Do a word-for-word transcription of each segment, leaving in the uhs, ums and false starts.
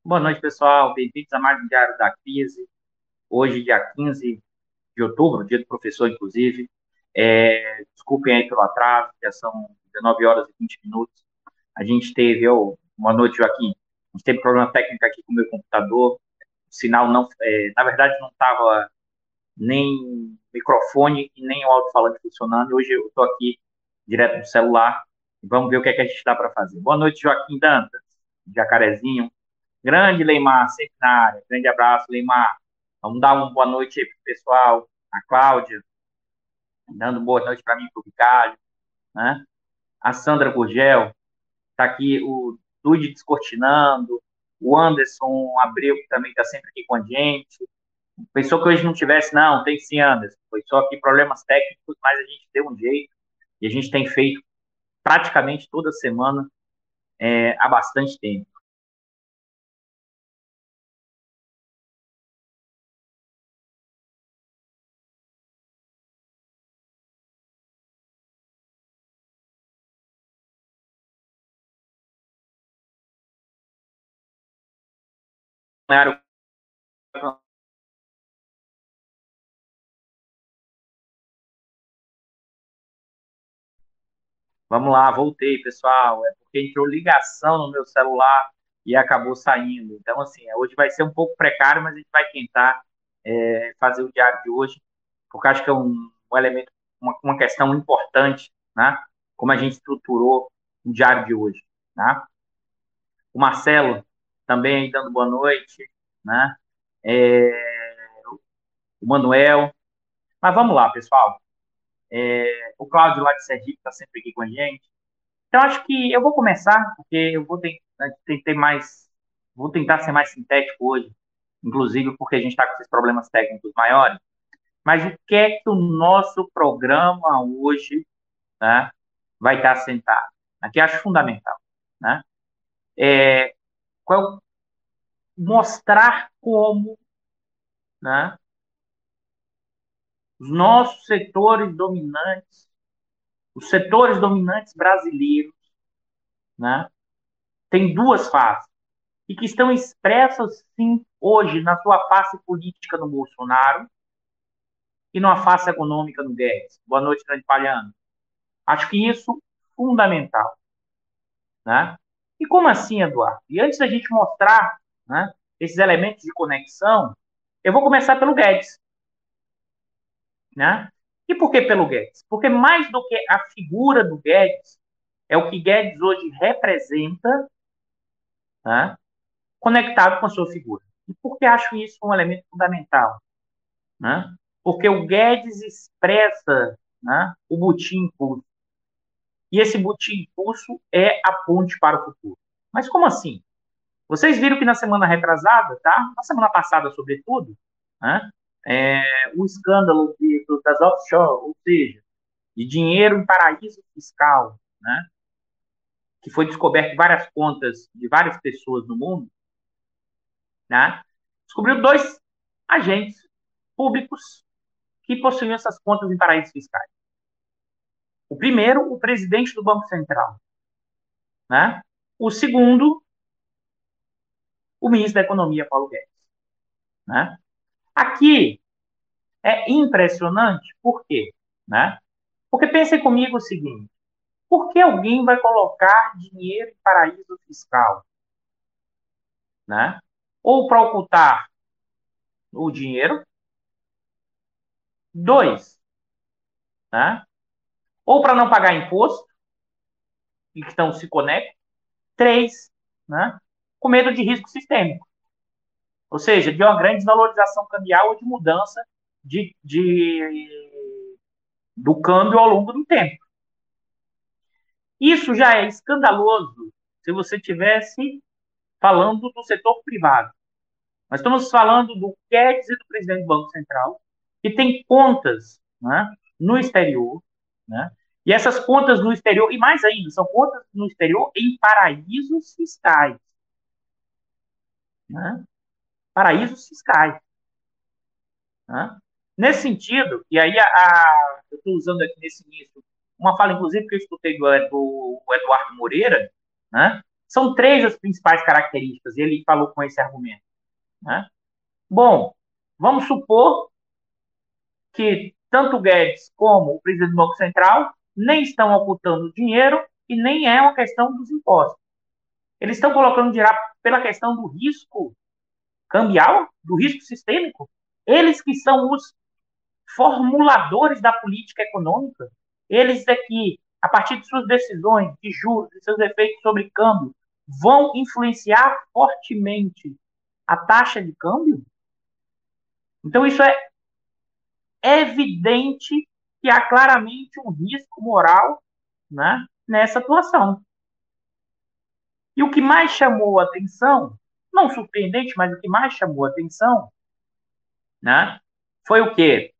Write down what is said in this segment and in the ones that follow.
Boa noite, pessoal. Bem-vindos a mais um Diário da Crise. Hoje, dia quinze de outubro, dia do professor, inclusive. É, desculpem aí pelo atraso, já são dezenove horas e vinte minutos. A gente teve, oh, boa noite, Joaquim. A gente teve problema técnico aqui com o meu computador. O sinal não, é, na verdade, não estava nem microfone e nem o alto-falante funcionando. Hoje eu estou aqui direto no celular. Vamos ver o que é que a gente dá para fazer. Boa noite, Joaquim Dantas, Jacarezinho. Grande Leimar, sempre na área. Grande abraço, Leimar. Vamos dar uma boa noite aí pro pessoal. A Cláudia, dando boa noite para mim, pro Vicário, né? A Sandra Gurgel, tá aqui o Dude descortinando, o Anderson Abreu, que também está sempre aqui com a gente. Pensou que hoje não tivesse? Não, tem sim, Anderson. Foi só aqui problemas técnicos, mas a gente deu um jeito e a gente tem feito praticamente toda semana é, há bastante tempo. Vamos lá, voltei, pessoal. É porque entrou ligação no meu celular e acabou saindo. Então, assim, hoje vai ser um pouco precário, mas a gente vai tentar é, fazer o diário de hoje, porque acho que é um, um elemento, uma, uma questão importante, né? Como a gente estruturou o diário de hoje, né? O Marcelo também aí dando boa noite, né? É, o Manuel. Mas vamos lá, pessoal. É, o Cláudio lá de Sergipe está sempre aqui com a gente. Então, acho que eu vou começar, porque eu vou ter, ter, ter mais. Vou tentar ser mais sintético hoje, inclusive porque a gente está com esses problemas técnicos maiores. Mas o que é que o nosso programa hoje, né, vai estar assentado? Aqui acho fundamental. Né? É, qual, mostrar como, né, os nossos setores dominantes, os setores dominantes brasileiros, né, têm duas faces e que estão expressas, sim, hoje, na sua face política no Bolsonaro e na face econômica no Guedes. Boa noite, grande Palhano. Acho que isso é fundamental. Né? E como assim, Eduardo? E antes da gente mostrar, né, esses elementos de conexão, eu vou começar pelo Guedes. Né? E por que pelo Guedes? Porque mais do que a figura do Guedes, é o que Guedes hoje representa, né, conectado com a sua figura. E por que acho isso um elemento fundamental? Né? Porque o Guedes expressa, né, o Butim Impulso. E esse Butim Impulso é a ponte para o futuro. Mas como assim? Vocês viram que na semana retrasada, tá? Na semana passada, sobretudo, né, é, o escândalo de, das offshore, ou seja, de dinheiro em paraíso fiscal, né, que foi descoberto em várias contas de várias pessoas no mundo, né, descobriu dois agentes públicos que possuíam essas contas em paraísos fiscais. O primeiro, o presidente do Banco Central. Né? O segundo, o ministro da Economia, Paulo Guedes. Né? Aqui é impressionante, por quê? Né? Porque pensem comigo o seguinte, por que alguém vai colocar dinheiro em paraíso fiscal? Né? Ou para ocultar o dinheiro, dois, né? Ou para não pagar imposto, e que então se conecta, três, né? Com medo de risco sistêmico. Ou seja, de uma grande desvalorização cambial ou de mudança de, de, do câmbio ao longo do tempo. Isso já é escandaloso se você tivesse falando do setor privado. Nós estamos falando do Guedes e do presidente do Banco Central, que tem contas, né, no exterior, né, e essas contas no exterior, e mais ainda, são contas no exterior em paraísos fiscais. Né, paraísos fiscais. Né? Nesse sentido, e aí a, a, eu estou usando aqui nesse início uma fala, inclusive, que eu escutei do, do Eduardo Moreira, né? São três as principais características, e ele falou com esse argumento. Né? Bom, vamos supor que tanto o Guedes como o presidente do Banco Central nem estão ocultando dinheiro e nem é uma questão dos impostos. Eles estão colocando dinheiro pela questão do risco cambial, do risco sistêmico. Eles que são os formuladores da política econômica. Eles é que, a partir de suas decisões de juros e seus efeitos sobre câmbio, vão influenciar fortemente a taxa de câmbio. Então, isso é evidente que há claramente um risco moral, né, nessa atuação. E o que mais chamou a atenção, não surpreendente, mas o que mais chamou a atenção, né, foi o quê?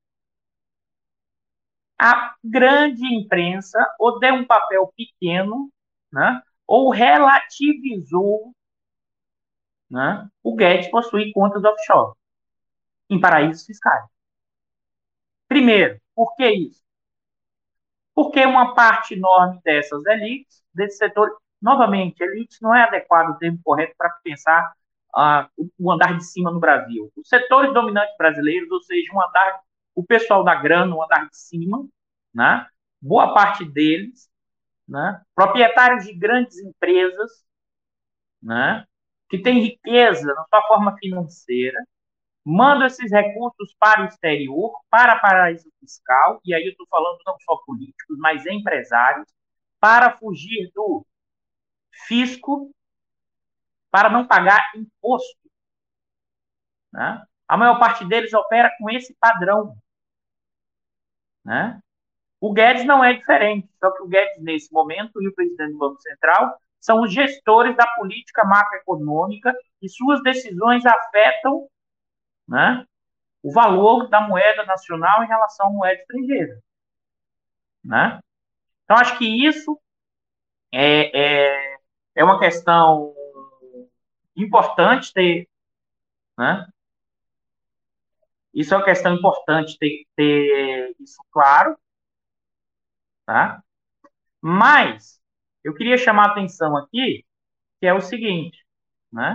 A grande imprensa ou deu um papel pequeno, né, ou relativizou, né, o Guedes possuir contas offshore em paraísos fiscais. Primeiro, por que isso? Porque uma parte enorme dessas elites, desse setor, novamente, elite não é adequado o termo correto para pensar ah, o andar de cima no Brasil. Os setores dominantes brasileiros, ou seja, um andar, o pessoal da grana, um andar de cima, né? Boa parte deles, né? Proprietários de grandes empresas, né? Que têm riqueza na sua forma financeira, mandam esses recursos para o exterior, para paraíso fiscal, e aí eu estou falando não só políticos, mas empresários, para fugir do fisco, para não pagar imposto. Né? A maior parte deles opera com esse padrão. Né? O Guedes não é diferente, só que o Guedes, nesse momento, e o presidente do Banco Central, são os gestores da política macroeconômica e suas decisões afetam, né, o valor da moeda nacional em relação à moeda estrangeira. Né? Então, acho que isso é, é, é uma questão importante ter, né? Isso é uma questão importante ter, ter isso claro, tá? Mas eu queria chamar a atenção aqui, que é o seguinte, né?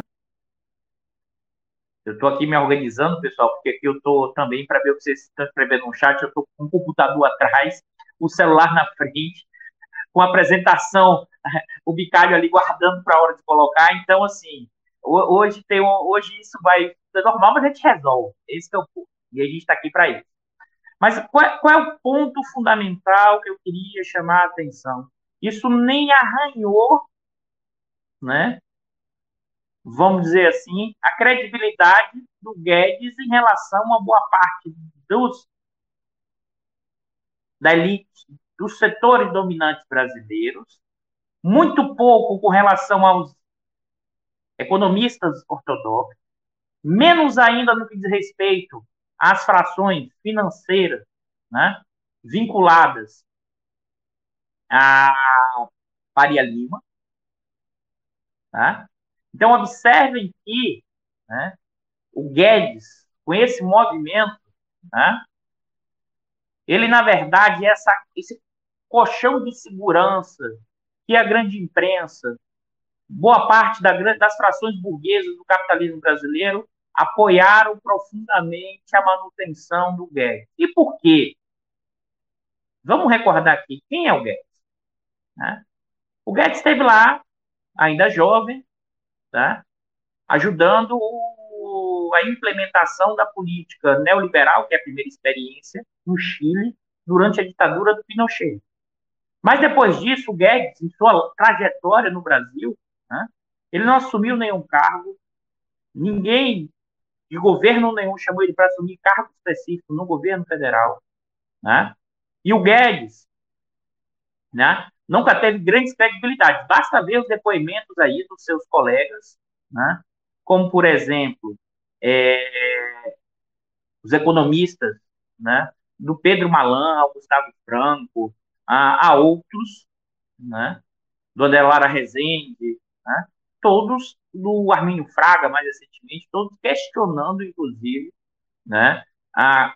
Eu estou aqui me organizando, pessoal, porque aqui eu estou também, para ver o que vocês estão escrevendo no chat, eu estou com o computador atrás, o celular na frente, com a apresentação, o bicalho ali guardando para a hora de colocar. Então, assim, hoje, tem um, hoje isso vai ser normal, mas a gente resolve. Esse é o ponto. E a gente está aqui para isso. Mas qual é, qual é o ponto fundamental que eu queria chamar a atenção? Isso nem arranhou, né? Vamos dizer assim, a credibilidade do Guedes em relação a uma boa parte dos, da elite, dos setores dominantes brasileiros, muito pouco com relação aos economistas ortodoxos, menos ainda no que diz respeito às frações financeiras, né, vinculadas a Faria Lima. Tá? Então, observem que, né, o Guedes, com esse movimento, né, ele, na verdade, é essa, esse colchão de segurança que a grande imprensa, boa parte da, das frações burguesas do capitalismo brasileiro apoiaram profundamente a manutenção do Guedes. E por quê? Vamos recordar aqui, quem é o Guedes? Né? O Guedes esteve lá, ainda jovem, tá? Ajudando o, a implementação da política neoliberal, que é a primeira experiência, no Chile, durante a ditadura do Pinochet. Mas depois disso, o Guedes, em sua trajetória no Brasil, né, ele não assumiu nenhum cargo, ninguém de governo nenhum chamou ele para assumir cargo específico no governo federal. Né? E o Guedes, né, nunca teve grandes credibilidades. Basta ver os depoimentos aí dos seus colegas, né, como, por exemplo, é, os economistas, né, do Pedro Malan ao Gustavo Franco, a, a outros, né, do Adelara Rezende, né, todos, do Armínio Fraga, mais recentemente, todos questionando, inclusive, né, a,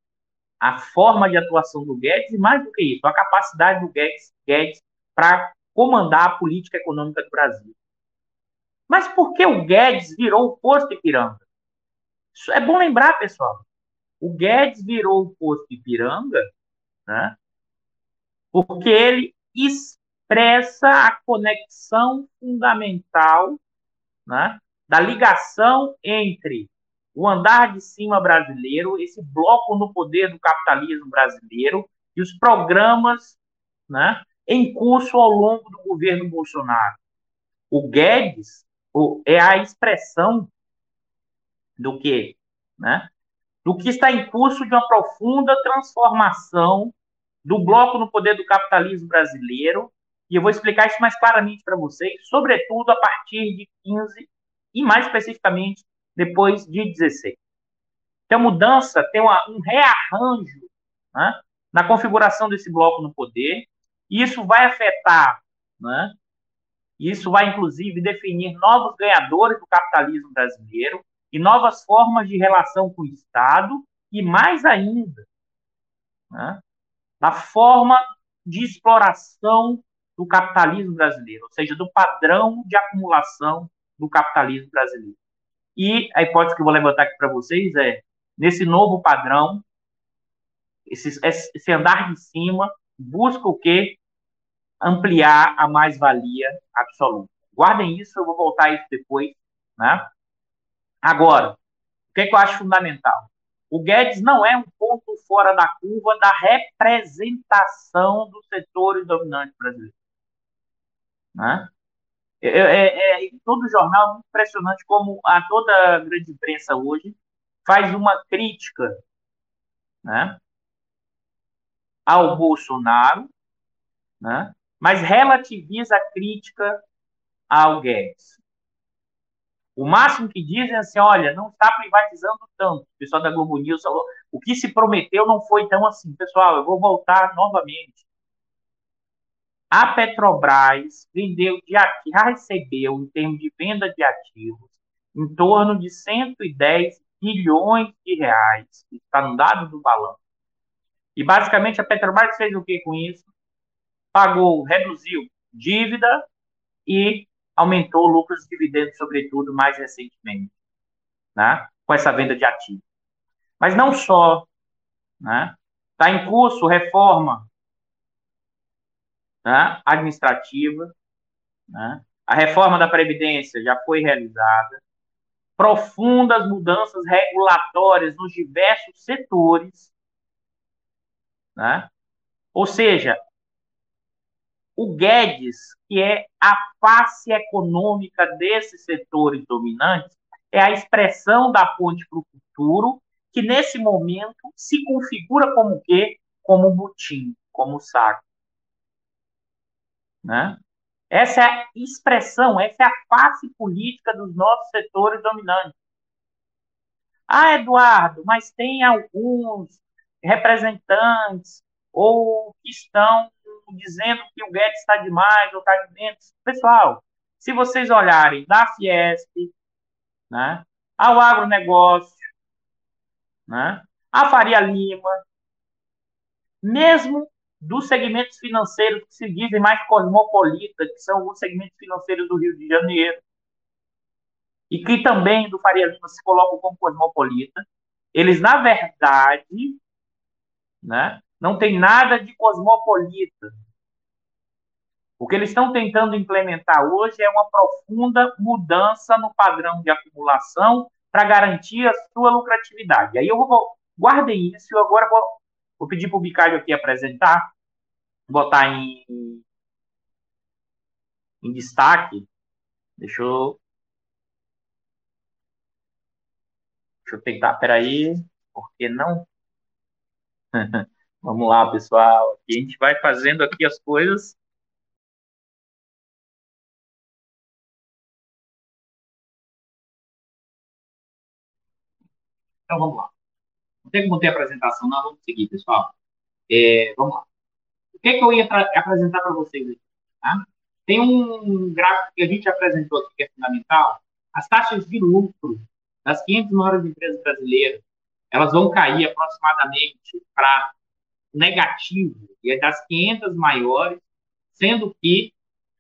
a forma de atuação do Guedes e, mais do que isso, a capacidade do Guedes, Guedes para comandar a política econômica do Brasil. Mas por que o Guedes virou o posto Ipiranga? Isso é bom lembrar, pessoal. O Guedes virou o posto Ipiranga, né, porque ele expressa a conexão fundamental, né, da ligação entre o andar de cima brasileiro, esse bloco no poder do capitalismo brasileiro e os programas, né, em curso ao longo do governo Bolsonaro. O Guedes é a expressão do que, né, do que está em curso de uma profunda transformação do bloco no poder do capitalismo brasileiro, e eu vou explicar isso mais claramente para vocês, sobretudo a partir de quinze e mais especificamente depois de dezesseis. Então, a mudança tem uma, um rearranjo, né, na configuração desse bloco no poder, e isso vai afetar, né, isso vai inclusive definir novos ganhadores do capitalismo brasileiro e novas formas de relação com o Estado, e mais ainda, né, da forma de exploração do capitalismo brasileiro, ou seja, do padrão de acumulação do capitalismo brasileiro. E a hipótese que eu vou levantar aqui para vocês é, nesse novo padrão, esse, esse andar de cima busca o quê? Ampliar a mais-valia absoluta. Guardem isso, eu vou voltar a isso depois, né? Agora, o que, é que eu acho fundamental? O Guedes não é um ponto fora da curva da representação dos setores dominantes brasileiros. Né? É, é, é, todo jornal, é muito impressionante como a toda a grande imprensa hoje faz uma crítica, né, ao Bolsonaro, né, mas relativiza a crítica ao Guedes. O máximo que dizem é assim, olha, não está privatizando tanto. O pessoal da Globo News falou, o que se prometeu não foi tão assim. Pessoal, eu vou voltar novamente. A Petrobras vendeu de ativos, já recebeu, em termos de venda de ativos, em torno de cento e dez bilhões de reais. Está no dado do balanço. E, basicamente, a Petrobras fez o que com isso? Pagou, reduziu dívida e aumentou lucros e dividendos, sobretudo, mais recentemente, né, com essa venda de ativos. Mas não só. Né? Está em curso reforma, né, administrativa. Né? A reforma da Previdência já foi realizada. Profundas mudanças regulatórias nos diversos setores. Né? Ou seja, o Guedes, que é a face econômica desses setores dominantes, é a expressão da ponte para o futuro, que nesse momento se configura como o quê? Como butim, como saco. Né? Essa é a expressão, essa é a face política dos nossos setores dominantes. Ah, Eduardo, mas tem alguns representantes ou que estão dizendo que o Guedes está demais ou está de menos. Pessoal, se vocês olharem da Fiesp, né, ao agronegócio, né, a Faria Lima, mesmo dos segmentos financeiros que se dizem mais cosmopolitas, que são os segmentos financeiros do Rio de Janeiro, e que também do Faria Lima se colocam como cosmopolita, eles, na verdade, né, não tem nada de cosmopolita. O que eles estão tentando implementar hoje é uma profunda mudança no padrão de acumulação para garantir a sua lucratividade. Aí eu vou, guardem isso, eu agora vou, vou pedir para o Bicalho aqui apresentar, botar em, em destaque. Deixa eu, deixa eu tentar, peraí, porque não... Vamos lá, pessoal. Aqui a gente vai fazendo aqui as coisas. Então, vamos lá. Não tem como ter apresentação, não. Vamos seguir, pessoal. É, vamos lá. O que, é que eu ia apresentar para vocês aqui? Tá? Tem um gráfico que a gente apresentou aqui que é fundamental. As taxas de lucro das quinhentas maiores empresas brasileiras, elas vão cair aproximadamente para negativo, e é das quinhentas maiores, sendo que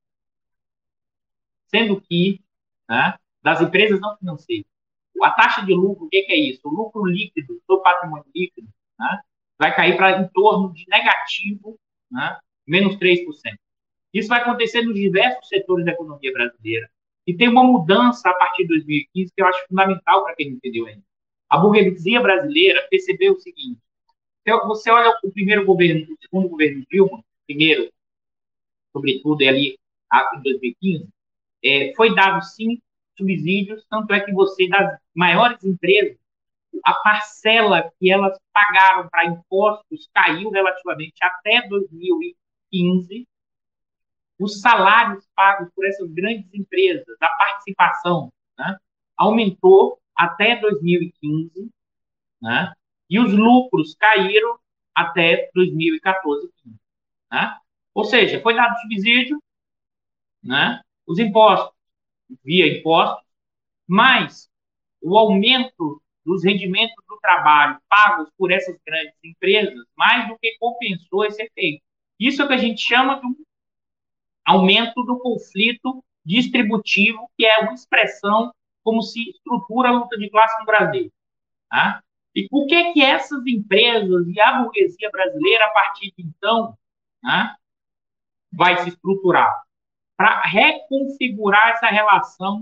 sendo que, né, das empresas não financeiras. A taxa de lucro, o que, que é isso? O lucro líquido do patrimônio líquido, né, vai cair para em torno de negativo, né, menos três por cento. Isso vai acontecer nos diversos setores da economia brasileira. E tem uma mudança a partir de dois mil e quinze que eu acho fundamental para quem não entendeu ainda. A burguesia brasileira percebeu o seguinte: então, você olha o primeiro governo, o segundo governo Dilma, primeiro, sobretudo, é ali em dois mil e quinze, é, foi dado sim subsídios, tanto é que você, das maiores empresas, a parcela que elas pagaram para impostos caiu relativamente até dois mil e quinze. Os salários pagos por essas grandes empresas, a participação, né, aumentou até dois mil e quinze, né, e os lucros caíram até dois mil e quatorze, quinze. Né? Ou seja, foi dado subsídio, né, os impostos, via impostos, mas o aumento dos rendimentos do trabalho pagos por essas grandes empresas mais do que compensou esse efeito. Isso é o que a gente chama de um aumento do conflito distributivo, que é uma expressão como se estrutura a luta de classe no Brasil. Tá? E por que que essas empresas e a burguesia brasileira, a partir de então, né, vai se estruturar? Para reconfigurar essa relação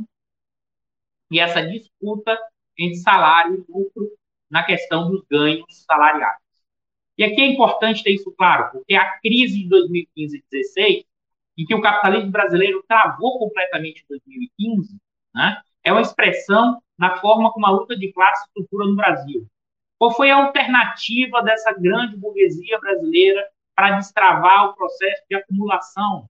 e essa disputa entre salário e lucro na questão dos ganhos salariais. E aqui é importante ter isso claro, porque a crise de dois mil e quinze e dois mil e dezesseis, em que o capitalismo brasileiro travou completamente em dois mil e quinze, né, é uma expressão da forma como a luta de classe se estrutura no Brasil. Qual foi a alternativa dessa grande burguesia brasileira para destravar o processo de acumulação?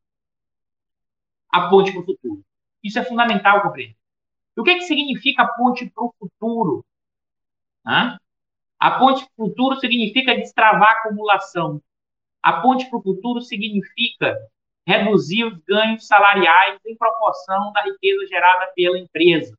A ponte para o futuro. Isso é fundamental compreender. E o que, é que significa a ponte para o futuro? Hã? A ponte para o futuro significa destravar a acumulação. A ponte para o futuro significa reduzir os ganhos salariais em proporção da riqueza gerada pela empresa.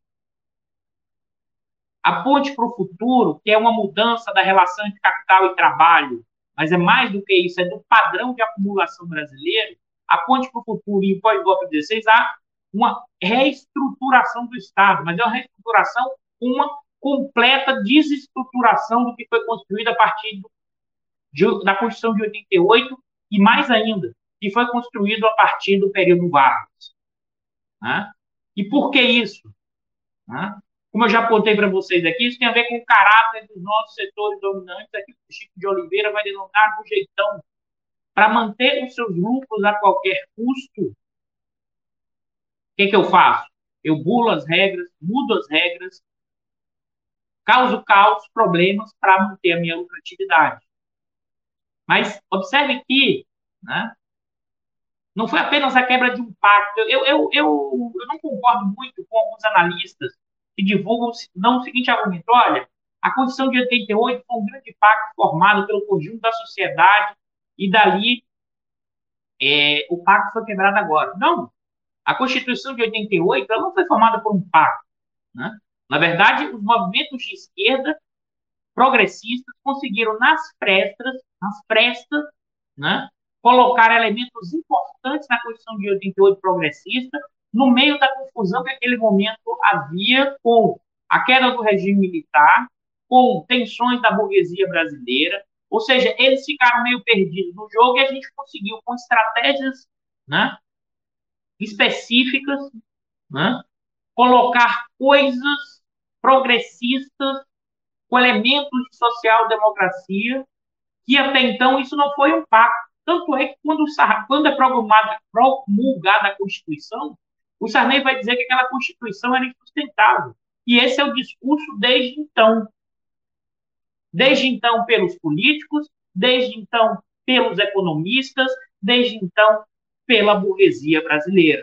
A ponte para o futuro, que é uma mudança da relação entre capital e trabalho, mas é mais do que isso, é do padrão de acumulação brasileiro. A ponte para o futuro, e pós-golpe dezesseis, há uma reestruturação do Estado, mas é uma reestruturação, uma completa desestruturação do que foi construído a partir do, de, da Constituição de oitenta e oito e, mais ainda, que foi construído a partir do período Vargas. Né? E por que isso? Né? Como eu já apontei para vocês aqui, isso tem a ver com o caráter dos nossos setores dominantes, aqui o Chico de Oliveira vai denominar do jeitão. Para manter os seus lucros a qualquer custo, o que, que eu faço? Eu bulo as regras, mudo as regras, causo caos, problemas para manter a minha lucratividade. Mas observe que, né, não foi apenas a quebra de um pacto. Eu, eu, eu, eu não concordo muito com alguns analistas que divulgam não o seguinte argumento: olha, a Constituição de oitenta e oito foi um grande pacto formado pelo conjunto da sociedade e dali é, o pacto foi quebrado agora. Não. A Constituição de oitenta e oito ela não foi formada por um pacto. Né? Na verdade, os movimentos de esquerda progressistas conseguiram, nas prestas, nas prestas, né, colocar elementos importantes na Constituição de oitenta e oito progressista no meio da confusão que naquele momento havia com a queda do regime militar, com tensões da burguesia brasileira. Ou seja, eles ficaram meio perdidos no jogo e a gente conseguiu, com estratégias, né, específicas, né, colocar coisas progressistas com elementos de social-democracia, que até então isso não foi um pacto. Tanto é que quando, quando é promulgada a Constituição, o Sarney vai dizer que aquela Constituição era insustentável. E esse é o discurso desde então. Desde então pelos políticos, desde então pelos economistas, desde então pela burguesia brasileira.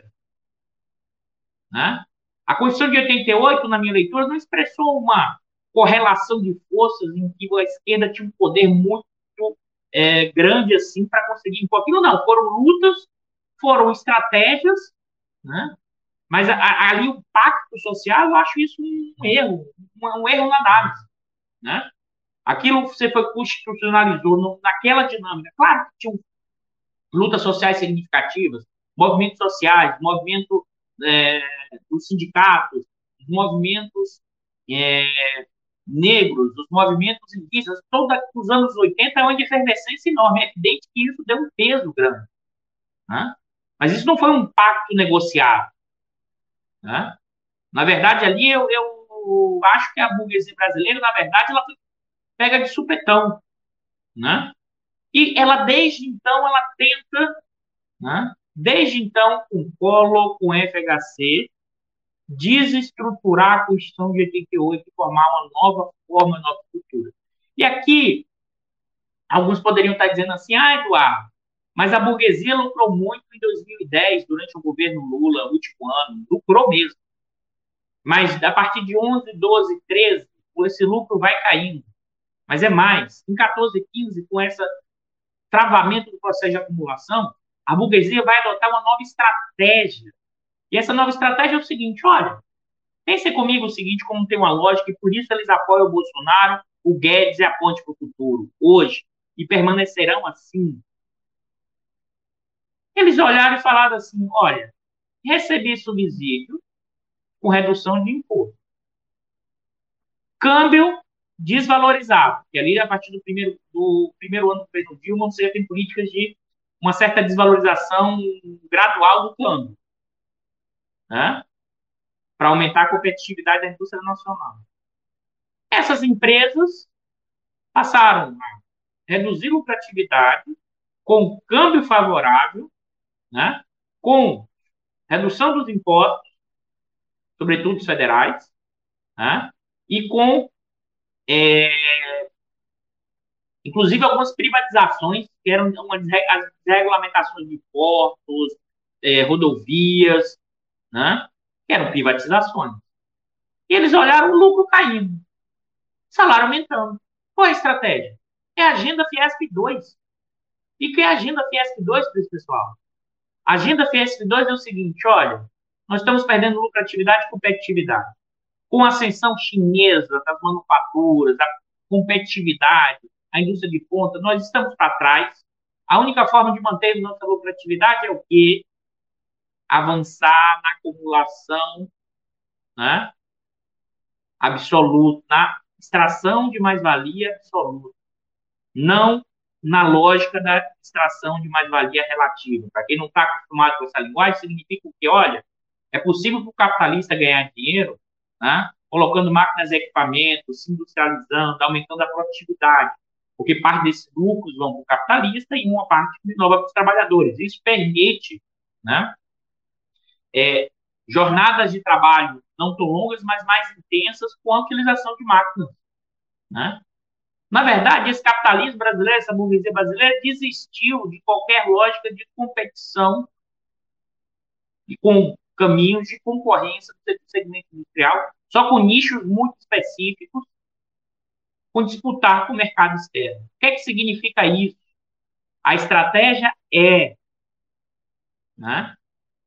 Né? A Constituição de oitenta e oito, na minha leitura, não expressou uma correlação de forças em que a esquerda tinha um poder muito é, grande assim para conseguir impor aquilo. Não, foram lutas, foram estratégias, né? Mas a, a, ali o pacto social, eu acho isso um erro, um, um erro na análise. Né? Aquilo você foi constitucionalizou no, naquela dinâmica. Claro que tinham lutas sociais significativas, movimentos sociais, movimento é, dos sindicatos, dos movimentos é, negros, dos movimentos indígenas, todos os anos oitenta é uma efervescência enorme. É evidente que isso deu um peso grande. Né? Mas isso não foi um pacto negociado. Né? Na verdade, ali eu, eu acho que a burguesia brasileira, na verdade, ela foi pega de supetão. Né? E ela, desde então, ela tenta, né? Desde então, com Collor, com F H C, desestruturar a Constituição de oitenta e oito e formar uma nova forma, uma nova cultura. E aqui, alguns poderiam estar dizendo assim, ah, Eduardo, mas a burguesia lucrou muito em dois mil e dez, durante o governo Lula, último ano, lucrou mesmo. Mas a partir de onze, doze, treze, esse lucro vai caindo. Mas é mais. Em quatorze, quinze, com esse travamento do processo de acumulação, a burguesia vai adotar uma nova estratégia. E essa nova estratégia é o seguinte, olha, pense comigo o seguinte, como tem uma lógica, e por isso eles apoiam o Bolsonaro, o Guedes e a ponte para o futuro, hoje, e permanecerão assim. Eles olharam e falaram assim, olha, recebi subsídio com redução de imposto. Câmbio desvalorizado, que ali, a partir do primeiro, do primeiro ano do governo Dilma, você tem políticas de uma certa desvalorização gradual do câmbio, né? Para aumentar a competitividade da indústria nacional. Essas empresas passaram a reduzir lucratividade com câmbio favorável, né? Com redução dos impostos, sobretudo os federais, né? E com, é, inclusive, algumas privatizações, que eram uma as desregulamentações de portos, é, rodovias, né? Que eram privatizações. E eles olharam o lucro caindo, salário aumentando. Qual é a estratégia? É a Agenda Fiesp dois. E que é a Agenda Fiesp dois para esse pessoal? A Agenda Fiesp dois é o seguinte, olha, nós estamos perdendo lucratividade e competitividade. Com a ascensão chinesa das manufaturas, da competitividade, a indústria de ponta, nós estamos para trás. A única forma de manter nossa lucratividade é o quê? Avançar na acumulação, né, absoluta, na extração de mais-valia absoluta. Não na lógica da extração de mais-valia relativa. Para quem não está acostumado com essa linguagem, significa que, olha, é possível para o capitalista ganhar dinheiro, né, colocando máquinas e equipamentos, se industrializando, aumentando a produtividade, porque parte desses lucros vão para o capitalista e uma parte nova para os trabalhadores. Isso permite, né, é, jornadas de trabalho não tão longas, mas mais intensas com a utilização de máquinas. Né? Na verdade, esse capitalismo brasileiro, essa burguesia brasileira, desistiu de qualquer lógica de competição e com caminhos de concorrência do segmento industrial, só com nichos muito específicos, com disputar com o mercado externo. O que é que significa isso? A estratégia é, né,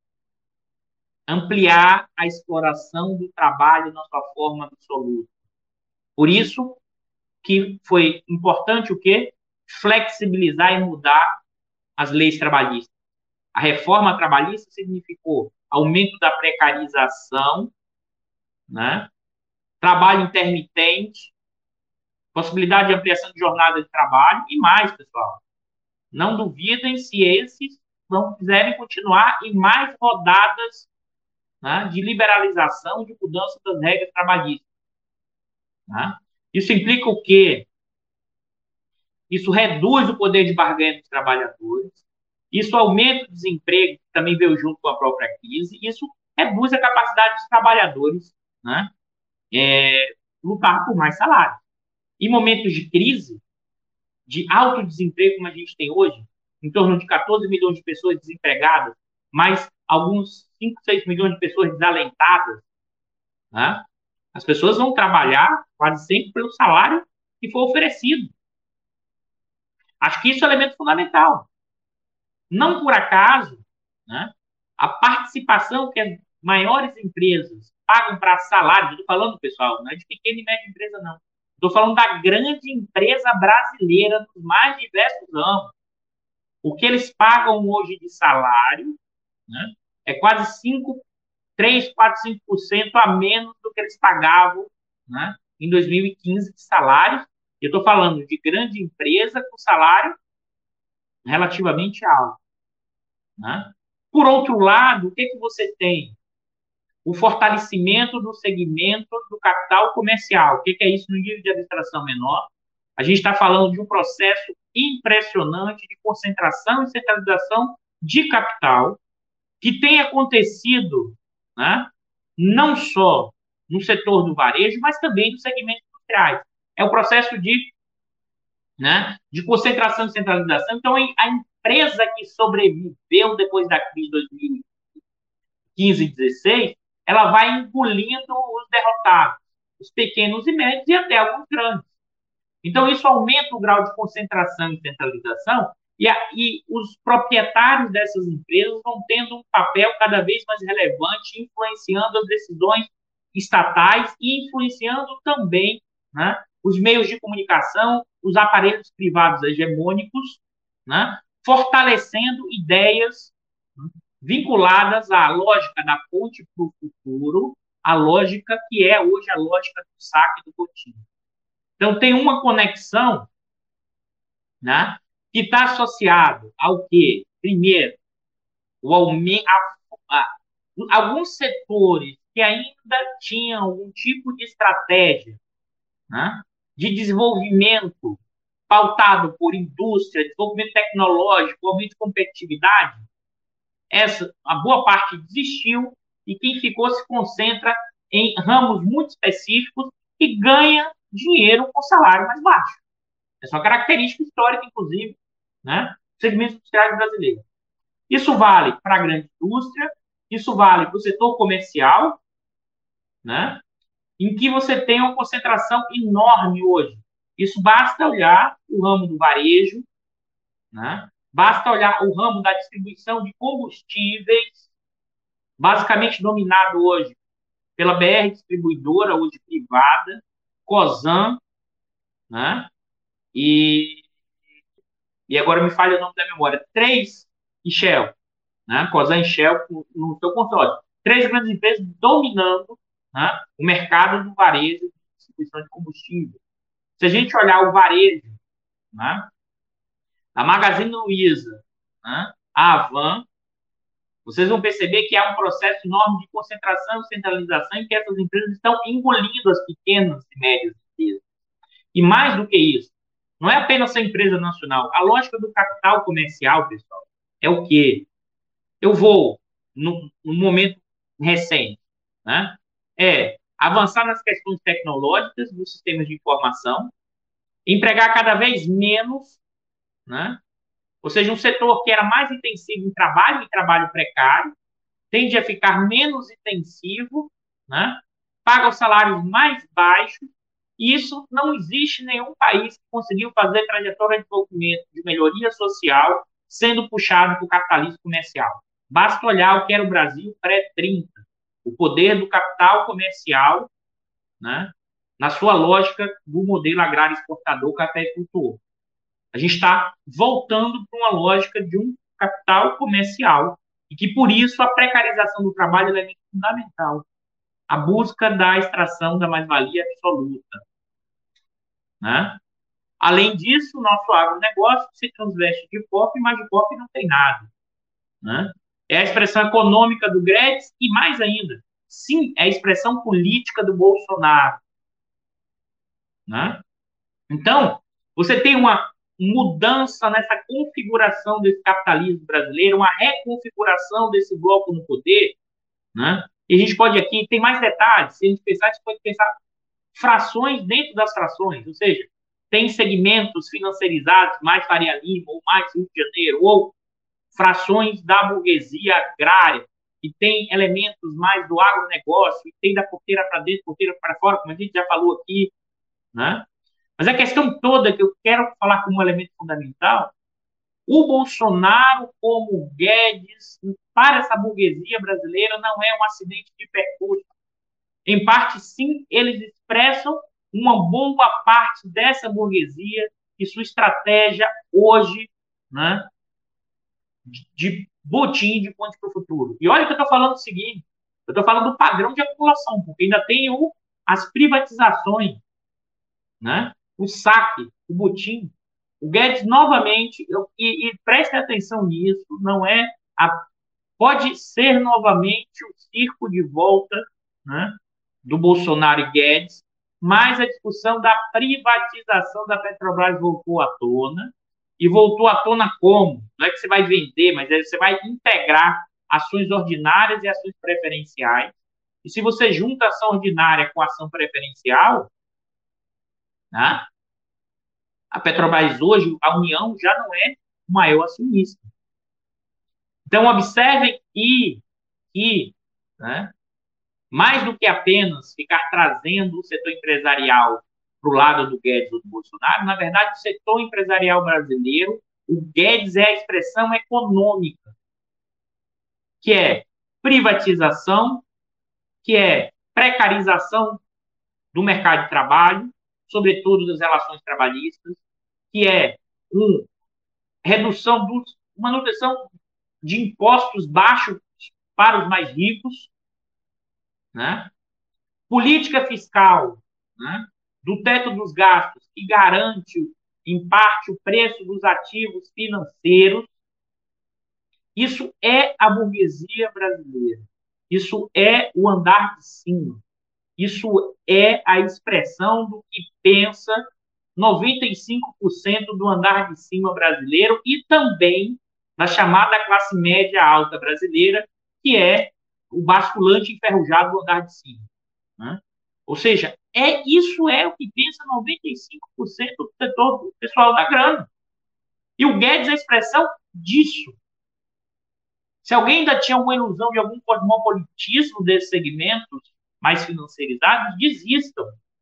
ampliar a exploração do trabalho na sua forma absoluta. Por isso que foi importante o quê? Flexibilizar e mudar as leis trabalhistas. A reforma trabalhista significou aumento da precarização, né? Trabalho intermitente, possibilidade de ampliação de jornada de trabalho e mais, pessoal. Não duvidem se esses não quiserem continuar em mais rodadas, né, de liberalização, de mudança das regras trabalhistas. Né? Isso implica o quê? Isso reduz o poder de barganha dos trabalhadores, isso aumenta o desemprego, que também veio junto com a própria crise, isso reduz a capacidade dos trabalhadores, né, é, lutar por mais salário. Em momentos de crise, de alto desemprego, como a gente tem hoje, em torno de quatorze milhões de pessoas desempregadas, mais alguns cinco, seis milhões de pessoas desalentadas, né, as pessoas vão trabalhar quase sempre pelo salário que for oferecido. Acho que isso é um elemento fundamental. Não por acaso, né, a participação que as maiores empresas pagam para salários, estou falando, pessoal, não é de pequena e média empresa, não. Estou falando da grande empresa brasileira nos mais diversos ramos. O que eles pagam hoje de salário, né, é quase cinco três, quatro, cinco por cento a menos do que eles pagavam, né, em dois mil e quinze de salários. Eu estou falando de grande empresa com salário relativamente alto. Né? Por outro lado, o que, que você tem? O fortalecimento do segmento do capital comercial. O que, que é isso no nível de abstração menor? A gente está falando de um processo impressionante de concentração e centralização de capital que tem acontecido, né, não só no setor do varejo, mas também nos segmentos industriais. É o processo de, né, de concentração e centralização. Então, a empresa que sobreviveu depois da crise de dois mil e quinze e dezesseis, ela vai engolindo os derrotados, os pequenos e médios e até alguns grandes. Então, isso aumenta o grau de concentração e centralização e, a, e os proprietários dessas empresas vão tendo um papel cada vez mais relevante, influenciando as decisões estatais e influenciando também, né, os meios de comunicação, os aparelhos privados hegemônicos, né, fortalecendo ideias, né, vinculadas à lógica da ponte para o futuro, a lógica que é hoje a lógica do saque do contínuo. Então, tem uma conexão, né, que está associado ao quê? Primeiro, o aumento, a, a, alguns setores que ainda tinham algum tipo de estratégia, né, de desenvolvimento pautado por indústria, desenvolvimento tecnológico, aumento de competitividade, essa, a boa parte desistiu e quem ficou se concentra em ramos muito específicos e ganha dinheiro com salário mais baixo. Essa é uma característica histórica, inclusive, né, do segmento industrial brasileiro. Isso vale para a grande indústria, isso vale para o setor comercial, né, em que você tem uma concentração enorme hoje. Isso basta olhar o ramo do varejo, né, basta olhar o ramo da distribuição de combustíveis, basicamente dominado hoje pela B R Distribuidora, hoje privada, Cosan, né, e E agora me falha o nome da memória. Três e Shell, né? Cosan e Shell no seu consórcio. Três grandes empresas dominando, né, o mercado do varejo de distribuição de combustível. Se a gente olhar o varejo, né, a Magazine Luiza, né, a Avan, vocês vão perceber que há um processo enorme de concentração e centralização em que essas empresas estão engolindo as pequenas e médias empresas. E mais do que isso, não é apenas a empresa nacional. A lógica do capital comercial, pessoal, é o quê? Eu vou, no, no momento recente, né, é avançar nas questões tecnológicas dos sistemas de informação, empregar cada vez menos, né, ou seja, um setor que era mais intensivo em trabalho e trabalho precário, tende a ficar menos intensivo, né, paga os salários mais baixos. E isso não existe nenhum país que conseguiu fazer trajetória de desenvolvimento, de melhoria social, sendo puxado para o capitalismo comercial. Basta olhar o que era o Brasil pré trinta, o poder do capital comercial, né, na sua lógica do modelo agrário exportador cafeicultor. A gente está voltando para uma lógica de um capital comercial e que, por isso, a precarização do trabalho é fundamental. A busca da extração da mais-valia absoluta. Né? Além disso, o nosso agronegócio se transveste de P O P, mas de P O P não tem nada. Né? É a expressão econômica do Guedes e, mais ainda, sim, é a expressão política do Bolsonaro. Né? Então, você tem uma mudança nessa configuração desse capitalismo brasileiro, uma reconfiguração desse bloco no poder, né? E a gente pode aqui, tem mais detalhes, se a gente pensar, a gente pode pensar frações dentro das frações, ou seja, tem segmentos financiarizados, mais Faria Lima, ou mais Rio de Janeiro, ou frações da burguesia agrária, que tem elementos mais do agronegócio, e tem da porteira para dentro, porteira para fora, como a gente já falou aqui, né? Mas a questão toda que eu quero falar como um elemento fundamental, o Bolsonaro, como o Guedes, para essa burguesia brasileira, não é um acidente de percurso. Em parte, sim, eles expressam uma boa parte dessa burguesia e sua estratégia hoje, né, de botim de ponte para o futuro. E olha que eu estou falando o seguinte, Eu estou falando do padrão de acumulação, porque ainda tem o, as privatizações, né? O saque, o botim. O Guedes, novamente, eu, e, e preste atenção nisso, não é a, pode ser novamente o circo de volta, né, do Bolsonaro e Guedes, mas a discussão da privatização da Petrobras voltou à tona, e voltou à tona como? Não é que você vai vender, mas é, você vai integrar ações ordinárias e ações preferenciais. E se você junta a ação ordinária com a ação preferencial, né, a Petrobras hoje, a União já não é o maior acionista. Então, observem que, que né, mais do que apenas ficar trazendo o setor empresarial para o lado do Guedes ou do Bolsonaro, na verdade, o setor empresarial brasileiro, o Guedes é a expressão econômica, que é privatização, que é precarização do mercado de trabalho, sobretudo das relações trabalhistas, que é um, redução dos, manutenção de impostos baixos para os mais ricos, né? Política fiscal, né, do teto dos gastos, que garante, em parte, o preço dos ativos financeiros. Isso é a burguesia brasileira. Isso é o andar de cima. Isso é a expressão do que pensa noventa e cinco por cento do andar de cima brasileiro e também da chamada classe média alta brasileira, que é o basculante enferrujado do andar de cima. Né? Ou seja, é, isso é o que pensa noventa e cinco por cento do setor do pessoal da grana. E o Guedes é a expressão disso. Se alguém ainda tinha uma ilusão de algum cosmopolitismo desses segmentos mais financiarizados, desistam.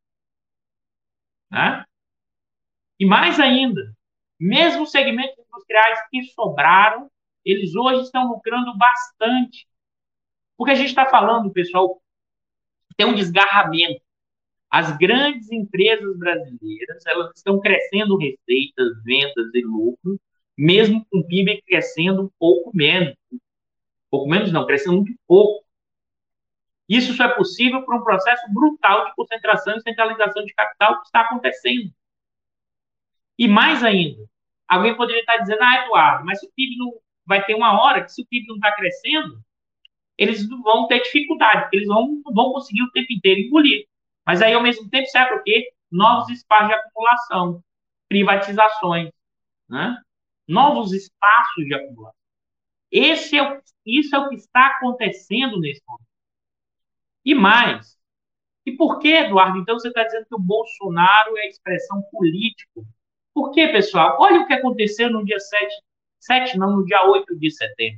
Né? E mais ainda, mesmo os segmentos industriais que sobraram, eles hoje estão lucrando bastante. Porque a gente está falando, pessoal, tem um desgarramento. As grandes empresas brasileiras, elas estão crescendo receitas, vendas e lucro, mesmo com o P I B crescendo um pouco menos. Um pouco menos não, crescendo muito pouco. Isso só é possível por um processo brutal de concentração e centralização de capital que está acontecendo. E mais ainda, alguém poderia estar dizendo, ah, Eduardo, mas se o P I B não vai ter uma hora que se o P I B não está crescendo, eles vão ter dificuldade, porque eles vão, não vão conseguir o tempo inteiro engolir. Mas aí, ao mesmo tempo, serve o quê? Novos espaços de acumulação, privatizações, né? Novos espaços de acumulação. Esse é o, isso é o que está acontecendo nesse momento. E mais, e por que, Eduardo? Então você está dizendo que o Bolsonaro é a expressão política. Por quê, pessoal? Olha o que aconteceu no dia sete, sete não, no dia oito de setembro.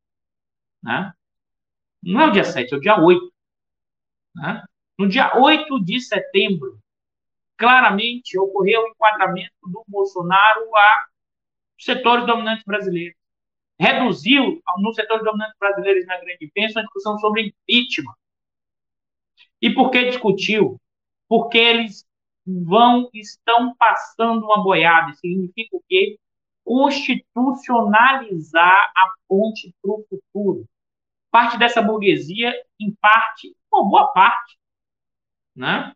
Né? Não é o dia sete, é o dia oito. Né? No dia oito de setembro, claramente ocorreu o enquadramento do Bolsonaro a setores dominantes brasileiros. Reduziu, nos setores dominantes brasileiros na grande imprensa, a discussão sobre impeachment. E por que discutiu? Porque eles vão, estão passando uma boiada. Isso significa o quê? Constitucionalizar a ponte para o futuro. Parte dessa burguesia, em parte, uma boa parte, né?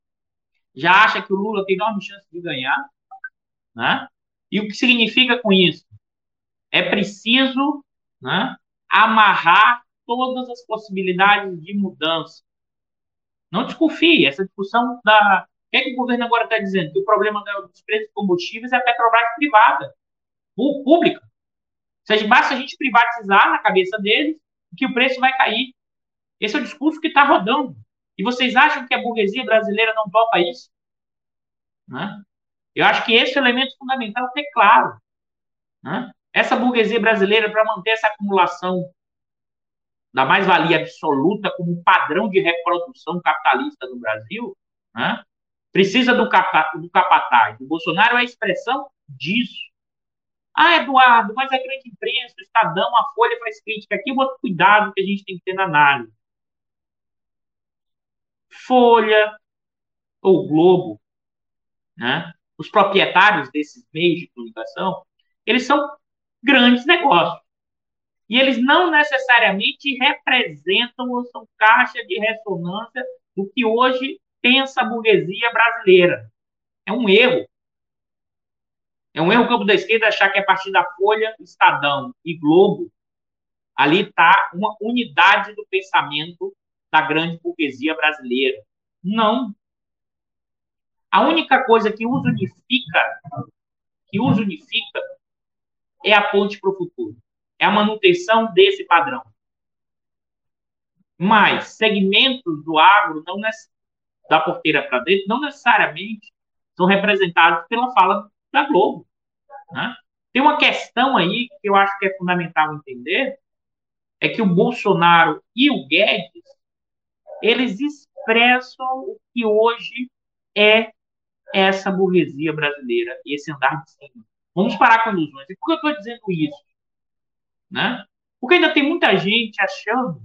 Já acha que o Lula tem enorme chance de ganhar. Né? E o que significa com isso? É preciso, né, amarrar todas as possibilidades de mudança. Não desconfie, essa discussão da... O que é que o governo agora está dizendo? Que o problema dos preços de combustíveis é a Petrobras privada, pública. Ou seja, basta a gente privatizar na cabeça deles que o preço vai cair. Esse é o discurso que está rodando. E vocês acham que a burguesia brasileira não topa isso? Né? Eu acho que esse é o elemento fundamental ter claro. Né? Essa burguesia brasileira, para manter essa acumulação da mais-valia absoluta como padrão de reprodução capitalista no Brasil, né, precisa do, capa, do capataz. O Bolsonaro é a expressão disso. Ah, Eduardo, mas a grande imprensa, o Estadão, a Folha faz crítica. Aqui, outro cuidado que a gente tem que ter na análise. Folha ou Globo, né, os proprietários desses meios de comunicação, eles são grandes negócios. E eles não necessariamente representam ou são caixa de ressonância do que hoje pensa a burguesia brasileira. É um erro. É um erro o campo da esquerda achar que a partir da Folha, Estadão e Globo, ali está uma unidade do pensamento da grande burguesia brasileira. Não. A única coisa que os unifica, que os unifica é a ponte para o futuro. É a manutenção desse padrão. Mas segmentos do agro, não da porteira para dentro, não necessariamente são representados pela fala da Globo. Né? Tem uma questão aí que eu acho que é fundamental entender, é que o Bolsonaro e o Guedes, eles expressam o que hoje é essa burguesia brasileira, esse andar de cima. Vamos parar com ilusões. E por que eu estou dizendo isso? Né? Porque ainda tem muita gente achando,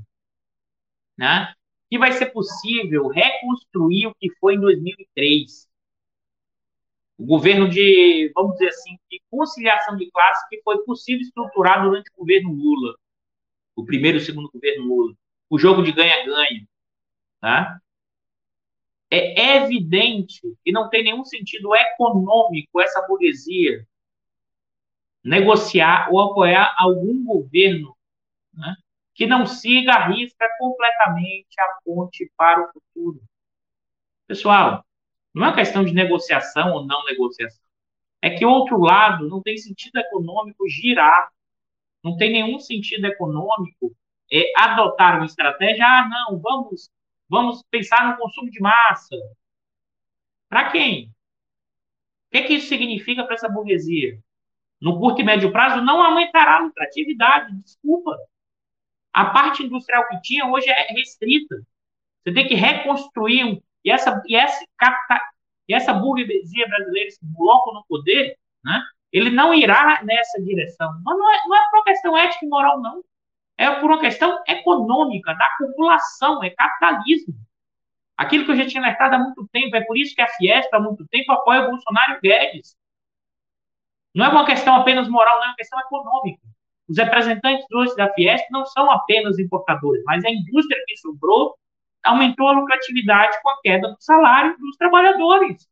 né, que vai ser possível reconstruir o que foi em dois mil e três. O governo de, vamos dizer assim, de conciliação de classe que foi possível estruturar durante o governo Lula, o primeiro e o segundo governo Lula. O jogo de ganha-ganha. Tá? É evidente que não tem nenhum sentido econômico essa burguesia negociar ou apoiar algum governo, né, que não siga a risca completamente a ponte para o futuro. Pessoal, não é uma questão de negociação ou não negociação. É que o outro lado não tem sentido econômico girar. Não tem nenhum sentido econômico é, adotar uma estratégia. Ah, não, vamos, vamos pensar no consumo de massa. Para quem? O que, é que isso significa para essa burguesia? No curto e médio prazo, não aumentará a lucratividade, desculpa. A parte industrial que tinha hoje é restrita. Você tem que reconstruir. Um, e, essa, e, essa, e essa burguesia brasileira, esse bloco no poder, né, ele não irá nessa direção. Mas não é, não é por uma questão ética e moral, não. É por uma questão econômica, da acumulação, é capitalismo. Aquilo que eu já tinha alertado há muito tempo, é por isso que a Fiesp há muito tempo apoia o Bolsonaro e o Guedes. Não é uma questão apenas moral, não é uma questão econômica. Os representantes hoje da Fiesp não são apenas importadores, mas a indústria que sobrou aumentou a lucratividade com a queda do salário dos trabalhadores.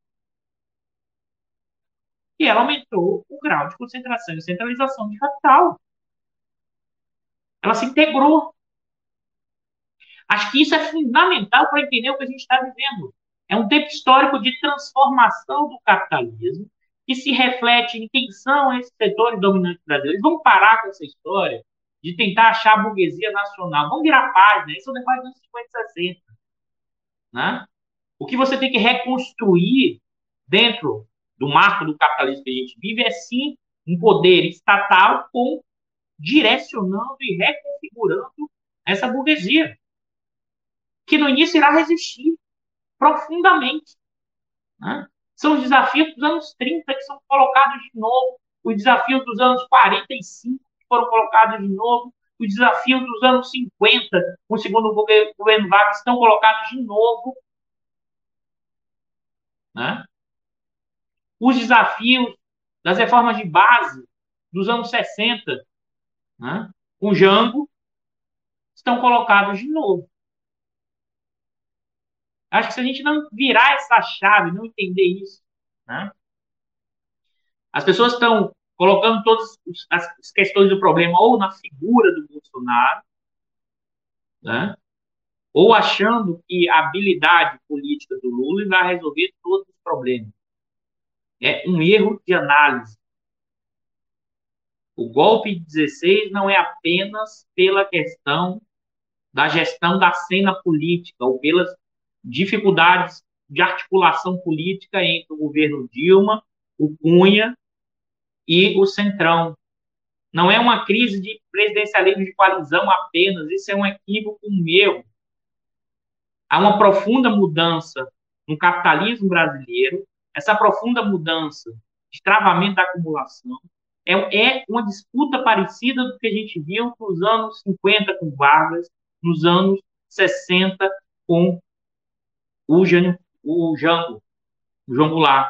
E ela aumentou o grau de concentração e centralização de capital. Ela se integrou. Acho que isso é fundamental para entender o que a gente está vivendo. É um tempo histórico de transformação do capitalismo que se reflete em quem são esses setores dominantes brasileiros. Vamos parar com essa história de tentar achar a burguesia nacional. Vamos virar página. Isso é o debate dos cinquenta e sessenta. Né? O que você tem que reconstruir dentro do marco do capitalismo que a gente vive é, sim, um poder estatal com direcionando e reconfigurando essa burguesia, que no início irá resistir profundamente. Né? São os desafios dos anos trinta que são colocados de novo, os desafios dos anos quarenta e cinco que foram colocados de novo, os desafios dos anos cinquenta, com o segundo governo Vargas, estão colocados de novo. Né? Os desafios das reformas de base dos anos sessenta, né, com Jango, estão colocados de novo. Acho que se a gente não virar essa chave, não entender isso, né, as pessoas estão colocando todas as questões do problema ou na figura do Bolsonaro, né, ou achando que a habilidade política do Lula vai resolver todos os problemas. É um erro de análise. O golpe de dezesseis não é apenas pela questão da gestão da cena política ou pelas dificuldades de articulação política entre o governo Dilma, o Cunha e o Centrão. Não é uma crise de presidencialismo de coalizão apenas, isso é um equívoco, um erro. Há uma profunda mudança no capitalismo brasileiro, essa profunda mudança de travamento da acumulação é, é uma disputa parecida do que a gente viu nos anos cinquenta com Vargas, nos anos sessenta com o, Jânio, o Jango, o João Goulart.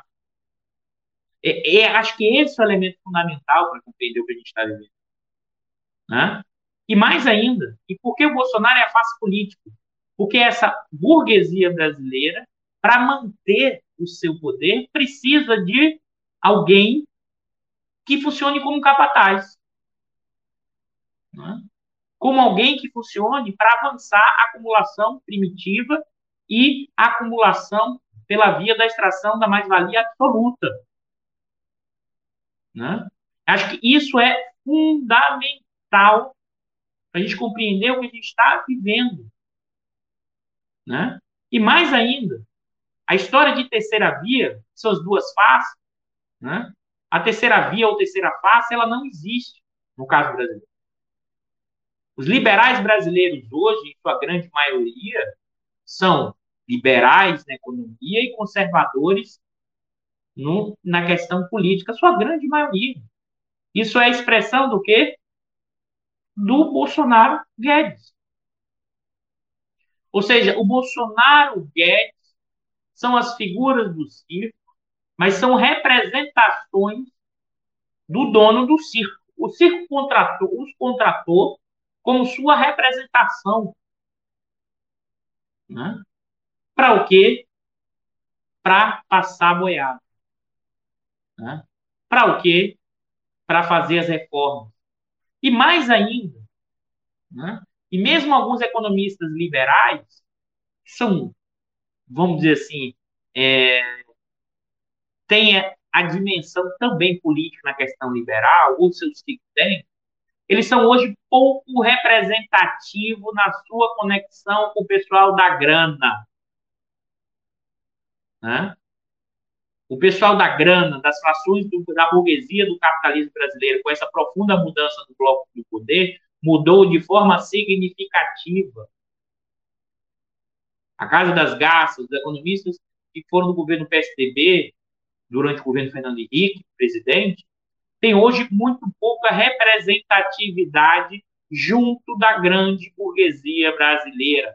É, é, acho que esse é o elemento fundamental para compreender o que a gente está vivendo. Né? E mais ainda, e por que o Bolsonaro é a face política? Porque essa burguesia brasileira, para manter o seu poder, precisa de alguém que funcione como capataz, né? Como alguém que funcione para avançar a acumulação primitiva e a acumulação pela via da extração da mais-valia absoluta, né? Acho que isso é fundamental para a gente compreender o que a gente está vivendo, né? E mais ainda, a história de terceira via, suas duas faces, né? A terceira via ou terceira face, ela não existe no caso brasileiro. Os liberais brasileiros hoje, em sua grande maioria, são liberais na economia e conservadores no, na questão política, sua grande maioria. Isso é a expressão do quê? Do Bolsonaro Guedes. Ou seja, o Bolsonaro Guedes são as figuras do circo, mas são representações do dono do circo. O circo contratou, os contratou como sua representação, né? Para o quê? Para passar boiada, né? Para o quê? Para fazer as reformas. E mais ainda, né? E mesmo alguns economistas liberais são, vamos dizer assim, é, têm a dimensão também política na questão liberal, ou seus que têm, eles são hoje pouco representativos na sua conexão com o pessoal da grana, né? O pessoal da grana, das frações do, da burguesia do capitalismo brasileiro, com essa profunda mudança do bloco do poder, mudou de forma significativa. A Casa das Garças, os economistas que foram do governo P S D B, durante o governo Fernando Henrique, presidente, tem hoje muito pouca representatividade junto da grande burguesia brasileira,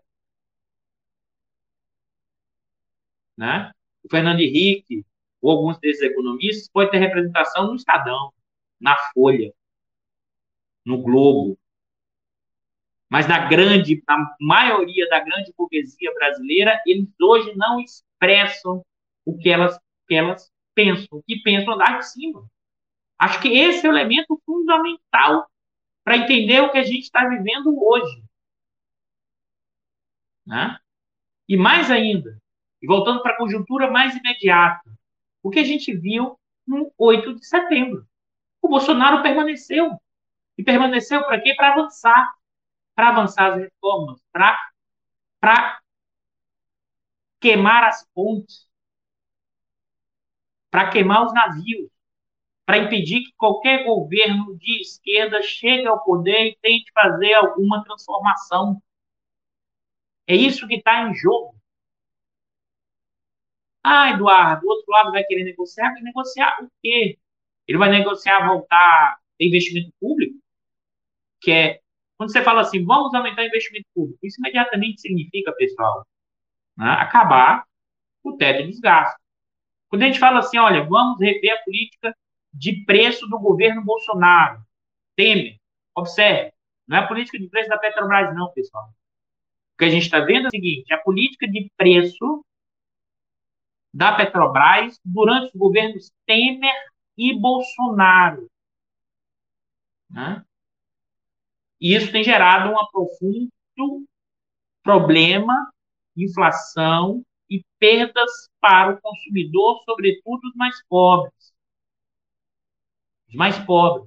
né? O Fernando Henrique, ou alguns desses economistas, pode ter representação no Estadão, na Folha, no Globo, mas na grande, na maioria da grande burguesia brasileira, eles hoje não expressam o que elas, que elas pensam, o que pensam lá de cima. Acho que esse é o elemento fundamental para entender o que a gente está vivendo hoje, né? E mais ainda, e voltando para a conjuntura mais imediata, o que a gente viu no oito de setembro. O Bolsonaro permaneceu. E permaneceu para quê? Para avançar. Para avançar as reformas, para queimar as pontes, para queimar os navios, para impedir que qualquer governo de esquerda chegue ao poder e tente fazer alguma transformação. É isso que está em jogo. Ah, Eduardo, o outro lado vai querer negociar? Vai negociar o quê? Ele vai negociar voltar a investimento público? Que é, quando você fala assim, vamos aumentar o investimento público, isso imediatamente significa, pessoal, né, acabar o teto de gastos. Quando a gente fala assim, olha, vamos rever a política de preço do governo Bolsonaro, Temer, observe, não é a política de preço da Petrobras, não, pessoal. O que a gente está vendo é o seguinte, a política de preço da Petrobras durante os governos Temer e Bolsonaro, né? E isso tem gerado um profundo problema, inflação e perdas para o consumidor, sobretudo os mais pobres. Os mais pobres.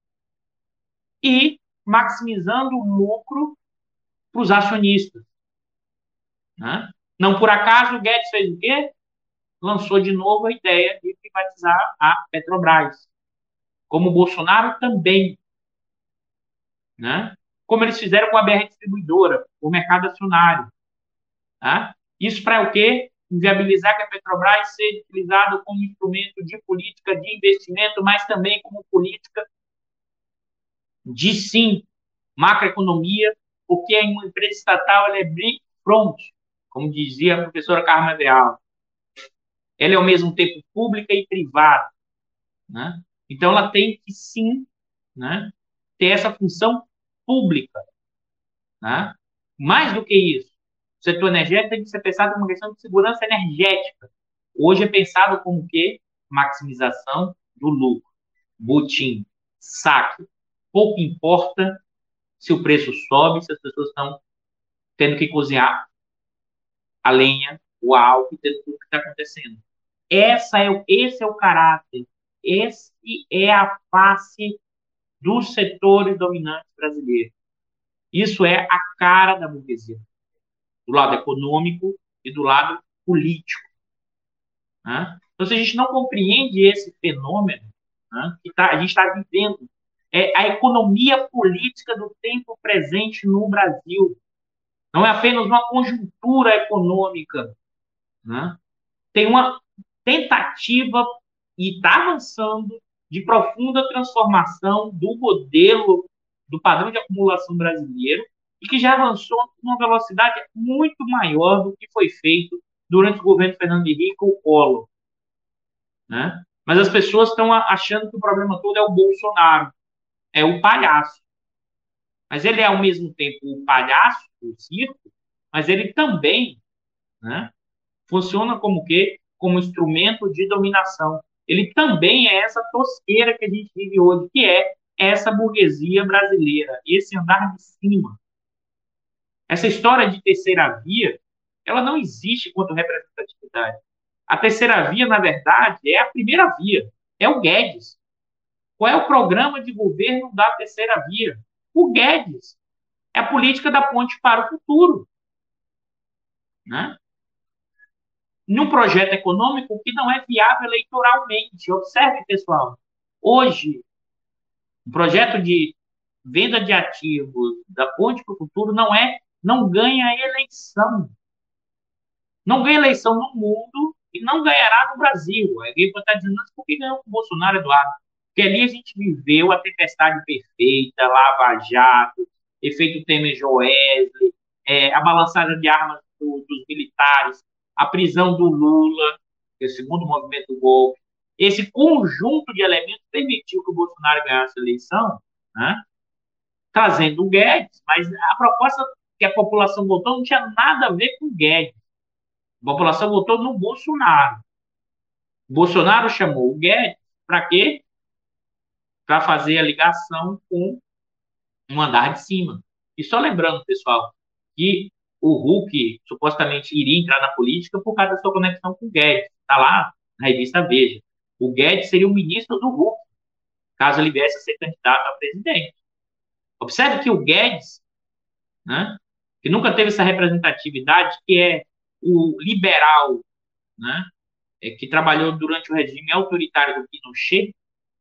E maximizando o lucro para os acionistas, né? Não por acaso o Guedes fez o quê? Lançou de novo a ideia de privatizar a Petrobras. Como o Bolsonaro também, né? Como eles fizeram com a B R Distribuidora, o mercado acionário. Tá? Isso para o quê? Inviabilizar que a Petrobras seja utilizada como instrumento de política de investimento, mas também como política de, sim, macroeconomia, porque uma empresa estatal ela é brick front, como dizia a professora Carmen Real. Ela é ao mesmo tempo pública e privada, né? Então ela tem que, sim, né, ter essa função pública, né? Mais do que isso, o setor energético tem que ser pensado como uma questão de segurança energética. Hoje é pensado como o quê? Maximização do lucro, botim, saque. Pouco importa se o preço sobe, se as pessoas estão tendo que cozinhar a lenha, o álcool, tendo tudo que está acontecendo. Essa é o, esse é o caráter, esse é a face dos setores dominantes brasileiros. Isso é a cara da burguesia, do lado econômico e do lado político. Né? Então, se a gente não compreende esse fenômeno, né, que tá, a gente está vivendo, é a economia política do tempo presente no Brasil. Não é apenas uma conjuntura econômica. Né? Tem uma tentativa, e está avançando, de profunda transformação do modelo, do padrão de acumulação brasileiro, e que já avançou numa velocidade muito maior do que foi feito durante o governo Fernando Henrique ou Collor. Né? Mas as pessoas estão achando que o problema todo é o Bolsonaro, é o palhaço. Mas ele é, ao mesmo tempo, o palhaço, o circo, mas ele também, né, funciona como o quê? Como instrumento de dominação. Ele também é essa tosqueira que a gente vive hoje, que é essa burguesia brasileira, esse andar de cima. Essa história de terceira via, ela não existe quanto representatividade. A terceira via, na verdade, é a primeira via, é o Guedes. Qual é o programa de governo da terceira via? O Guedes. É a política da ponte para o futuro. Né? Num projeto econômico que não é viável eleitoralmente. Observe, pessoal. Hoje, o projeto de venda de ativos da ponte para o futuro não é, não ganha eleição. Não ganha eleição no mundo e não ganhará no Brasil. Alguém pode estar dizendo, mas por que ganhou com o Bolsonaro, Eduardo? Porque ali a gente viveu a tempestade perfeita, Lava Jato, efeito Temer-Joesley, é, a balançada de armas do, dos militares, a prisão do Lula, que é o segundo movimento do golpe. Esse conjunto de elementos permitiu que o Bolsonaro ganhasse a eleição, né? Trazendo o Guedes, mas a proposta que a população votou não tinha nada a ver com o Guedes. A população votou no Bolsonaro. O Bolsonaro chamou o Guedes para quê? Para fazer a ligação com um andar de cima. E só lembrando, pessoal, que o Huck supostamente iria entrar na política por causa da sua conexão com o Guedes. Está lá na revista Veja. O Guedes seria o ministro do Huck, caso ele viesse a ser candidato a presidente. Observe que o Guedes, né, que nunca teve essa representatividade, que é o liberal, né, é, que trabalhou durante o regime autoritário do Pinochet,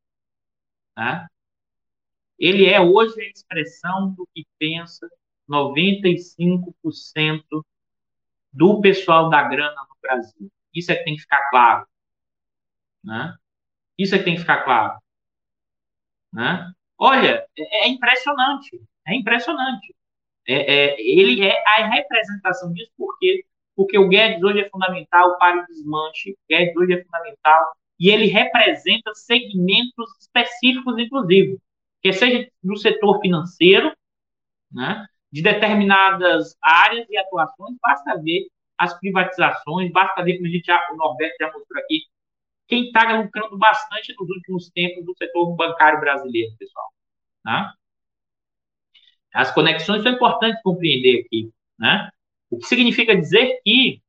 né, ele é hoje a expressão do que pensa noventa e cinco por cento do pessoal da grana no Brasil. Isso é que tem que ficar claro. Né? Isso é que tem que ficar claro. Né? Olha, é, é impressionante. É impressionante. É, é, ele é a representação disso porque, porque o Guedes hoje é fundamental para o desmanche, o Guedes hoje é fundamental e ele representa segmentos específicos, inclusive, que seja do setor financeiro, né, de determinadas áreas e atuações, basta ver as privatizações, basta ver, como a gente já, o Norberto já mostrou aqui, quem está lucrando bastante nos últimos tempos do setor bancário brasileiro, pessoal. Né? As conexões são importantes compreender aqui. Né? O que significa dizer que,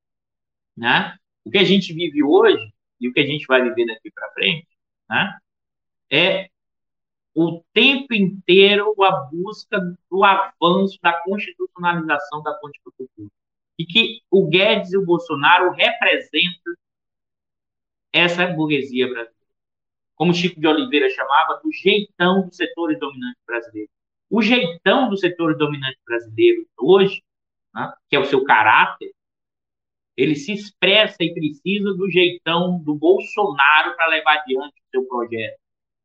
né, o que a gente vive hoje e o que a gente vai viver daqui para frente, né, é o tempo inteiro a busca do avanço da constitucionalização da ponte para o futuro. E que o Guedes e o Bolsonaro representam essa burguesia brasileira. Como Chico de Oliveira chamava, do jeitão dos setores dominantes brasileiros. O jeitão dos setores dominantes brasileiros hoje, né, que é o seu caráter, ele se expressa e precisa do jeitão do Bolsonaro para levar adiante o seu projeto.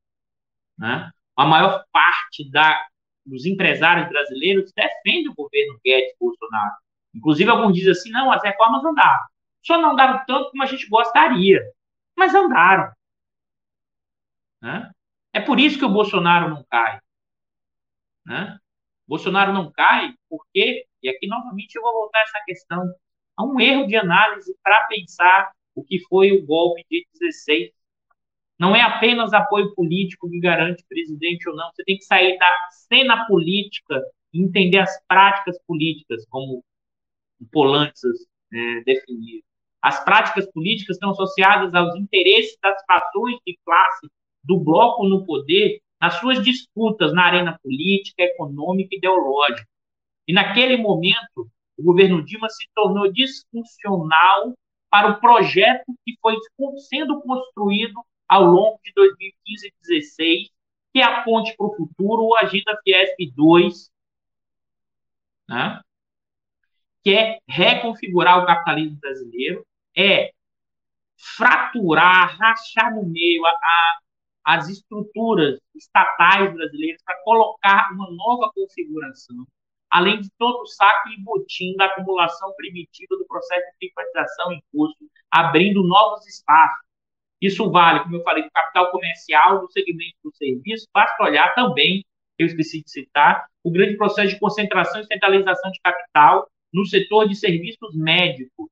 Né? A maior parte da, dos empresários brasileiros defende o governo Guedes Bolsonaro. Inclusive, alguns dizem assim, não, as reformas andaram. Só não andaram tanto como a gente gostaria, mas andaram. Né? É por isso que o Bolsonaro não cai. Né? Bolsonaro não cai porque, e aqui novamente eu vou voltar a essa questão, há um erro de análise para pensar o que foi o golpe de dezesseis. Não é apenas apoio político que garante presidente ou não. Você tem que sair da cena política e entender as práticas políticas, como o Polantzas é, definiu. As práticas políticas estão associadas aos interesses das fações de classe do bloco no poder nas suas disputas na arena política, econômica e ideológica. E naquele momento, o governo Dilma se tornou disfuncional para o projeto que foi sendo construído ao longo de dois mil e quinze e dois mil e dezesseis, que é a Ponte para o Futuro, o Agenda Fiesp dois, né? Que é reconfigurar o capitalismo brasileiro, é fraturar, rachar no meio a, a, as estruturas estatais brasileiras para colocar uma nova configuração, além de todo o saque e botim da acumulação primitiva do processo de privatização em curso, abrindo novos espaços. Isso vale, como eu falei, do capital comercial, do segmento do serviço, basta olhar também, eu esqueci de citar, o grande processo de concentração e centralização de capital no setor de serviços médicos.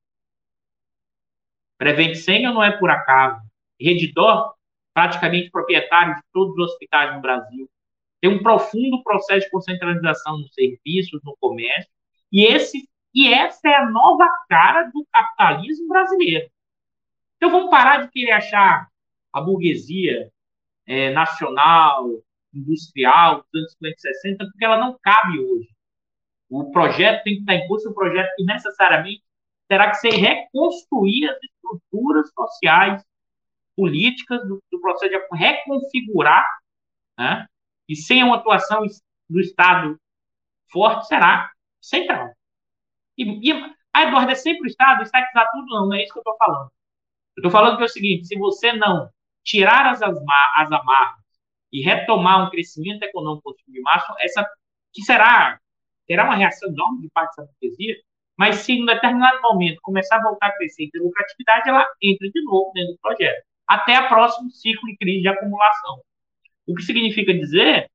Prevent Senior não é por acaso. Redditor, praticamente proprietário de todos os hospitais no Brasil. Tem um profundo processo de concentralização nos serviços, no comércio, e, esse, e essa é a nova cara do capitalismo brasileiro. Então vamos parar de querer achar a burguesia é, nacional, industrial, dos anos cinquenta e sessenta, porque ela não cabe hoje. O projeto tem que estar em curso, um projeto que necessariamente terá que ser reconstruir as estruturas sociais, políticas do, do processo de reconfigurar, né? E sem uma atuação do Estado forte, será central. E, e a Eduardo é sempre o Estado, estatizar tudo não, não é isso que eu estou falando. Eu estou falando que é o seguinte, se você não tirar as, as amarras e retomar um crescimento econômico de massa, essa que será terá uma reação enorme de parte dessa burguesia, mas se em um determinado momento começar a voltar a crescer em ter lucratividade, ela entra de novo dentro do projeto, até o próximo ciclo de crise de acumulação. O que significa dizer,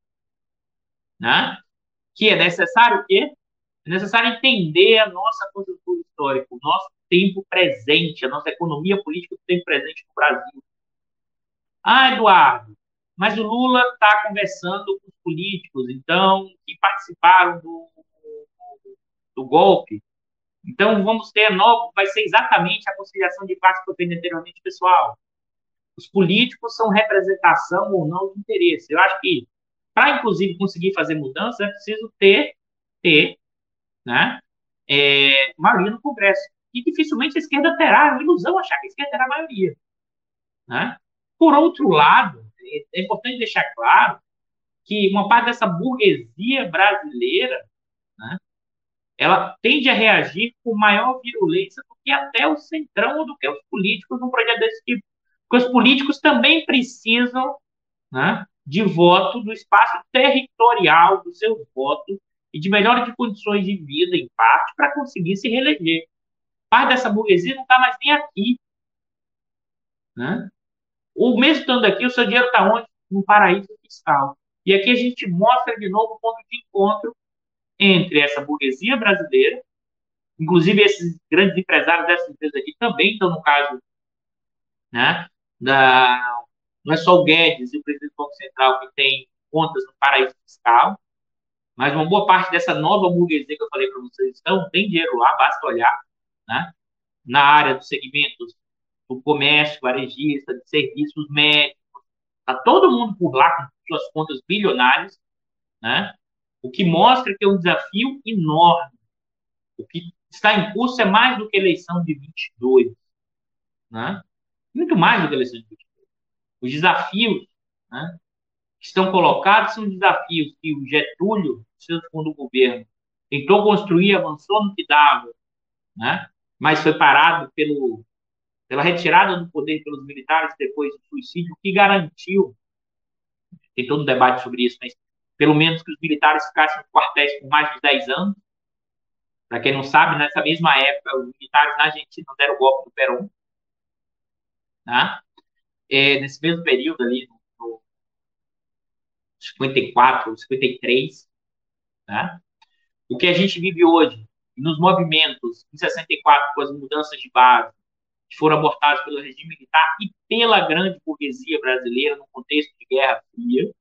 né, que é necessário o quê? É necessário entender a nossa conjuntura histórica, o nosso tempo presente, a nossa economia política do tempo presente no Brasil. Ah, Eduardo, mas o Lula está conversando com os políticos, então, que participaram do, do golpe. Então, vamos ter novo, vai ser exatamente a conciliação de classes que eu tenho anteriormente, pessoal. Os políticos são representação ou não de interesse. Eu acho que, para, inclusive, conseguir fazer mudança, é preciso ter, ter né, é, maioria no Congresso. E dificilmente a esquerda terá, é uma ilusão achar que a esquerda terá maioria. Né? Por outro lado, é importante deixar claro que uma parte dessa burguesia brasileira, né, ela tende a reagir com maior virulência do que até o centrão ou do que os políticos num projeto desse tipo. Porque os políticos também precisam, né, de voto, do espaço territorial dos seus votos e de melhora de condições de vida, em parte, para conseguir se reeleger. Parte dessa burguesia não está mais nem aqui. Né? Ou mesmo estando aqui, o seu dinheiro está onde? No paraíso fiscal. E aqui a gente mostra de novo o ponto de encontro entre essa burguesia brasileira, inclusive esses grandes empresários dessas empresas aqui também estão no caso, né, da, não é só o Guedes e o presidente do Banco Central que tem contas no paraíso fiscal, mas uma boa parte dessa nova burguesia que eu falei para vocês estão, tem dinheiro lá, basta olhar, né, na área dos segmentos do comércio, varejista, de serviços médicos, está todo mundo por lá com suas contas bilionárias, né? O que mostra que é um desafio enorme. O que está em curso é mais do que a eleição de vinte e dois, né? Muito mais do que a eleição de vinte e dois. Os desafios, né, que estão colocados são desafios que o Getúlio, seu segundo governo, tentou construir, avançou no que dava, né? Mas foi parado pelo, pela retirada do poder pelos militares depois do suicídio, que garantiu, tem todo um debate sobre isso, mas pelo menos que os militares ficassem nos quartéis por mais de dez anos. Para quem não sabe, nessa mesma época, os militares na Argentina deram o golpe do Perón. Tá? É, nesse mesmo período ali, no cinquenta e quatro, cinquenta e três, né? O que a gente vive hoje, nos movimentos, em sessenta e quatro, com as mudanças de base, que foram abortadas pelo regime militar e pela grande burguesia brasileira no contexto de Guerra Fria,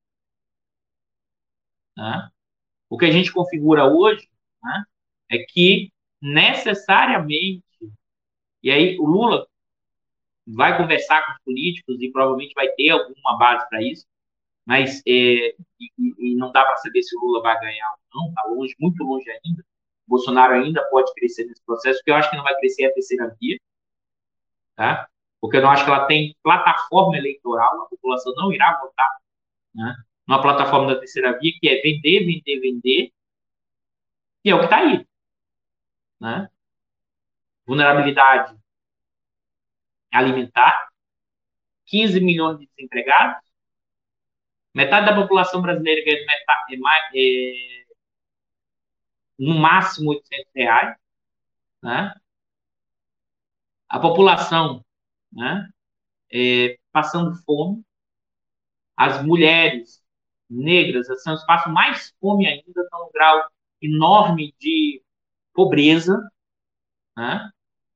né? O que a gente configura hoje, né, é que necessariamente, e aí o Lula vai conversar com os políticos e provavelmente vai ter alguma base para isso, mas é, e, e não dá para saber se o Lula vai ganhar ou não, está longe, muito longe ainda. O Bolsonaro ainda pode crescer nesse processo, porque eu acho que não vai crescer a terceira via, tá? Porque eu não acho que ela tem plataforma eleitoral, a população não irá votar, né, numa plataforma da terceira via, que é vender, vender, vender, e é o que está aí, né? Vulnerabilidade alimentar, quinze milhões de desempregados, metade da população brasileira ganha metade, é mais, é, no máximo oitocentos reais, né? A população, né, é, passando fome, as mulheres negras são os que passam mais fome ainda, estão num grau enorme de pobreza, né?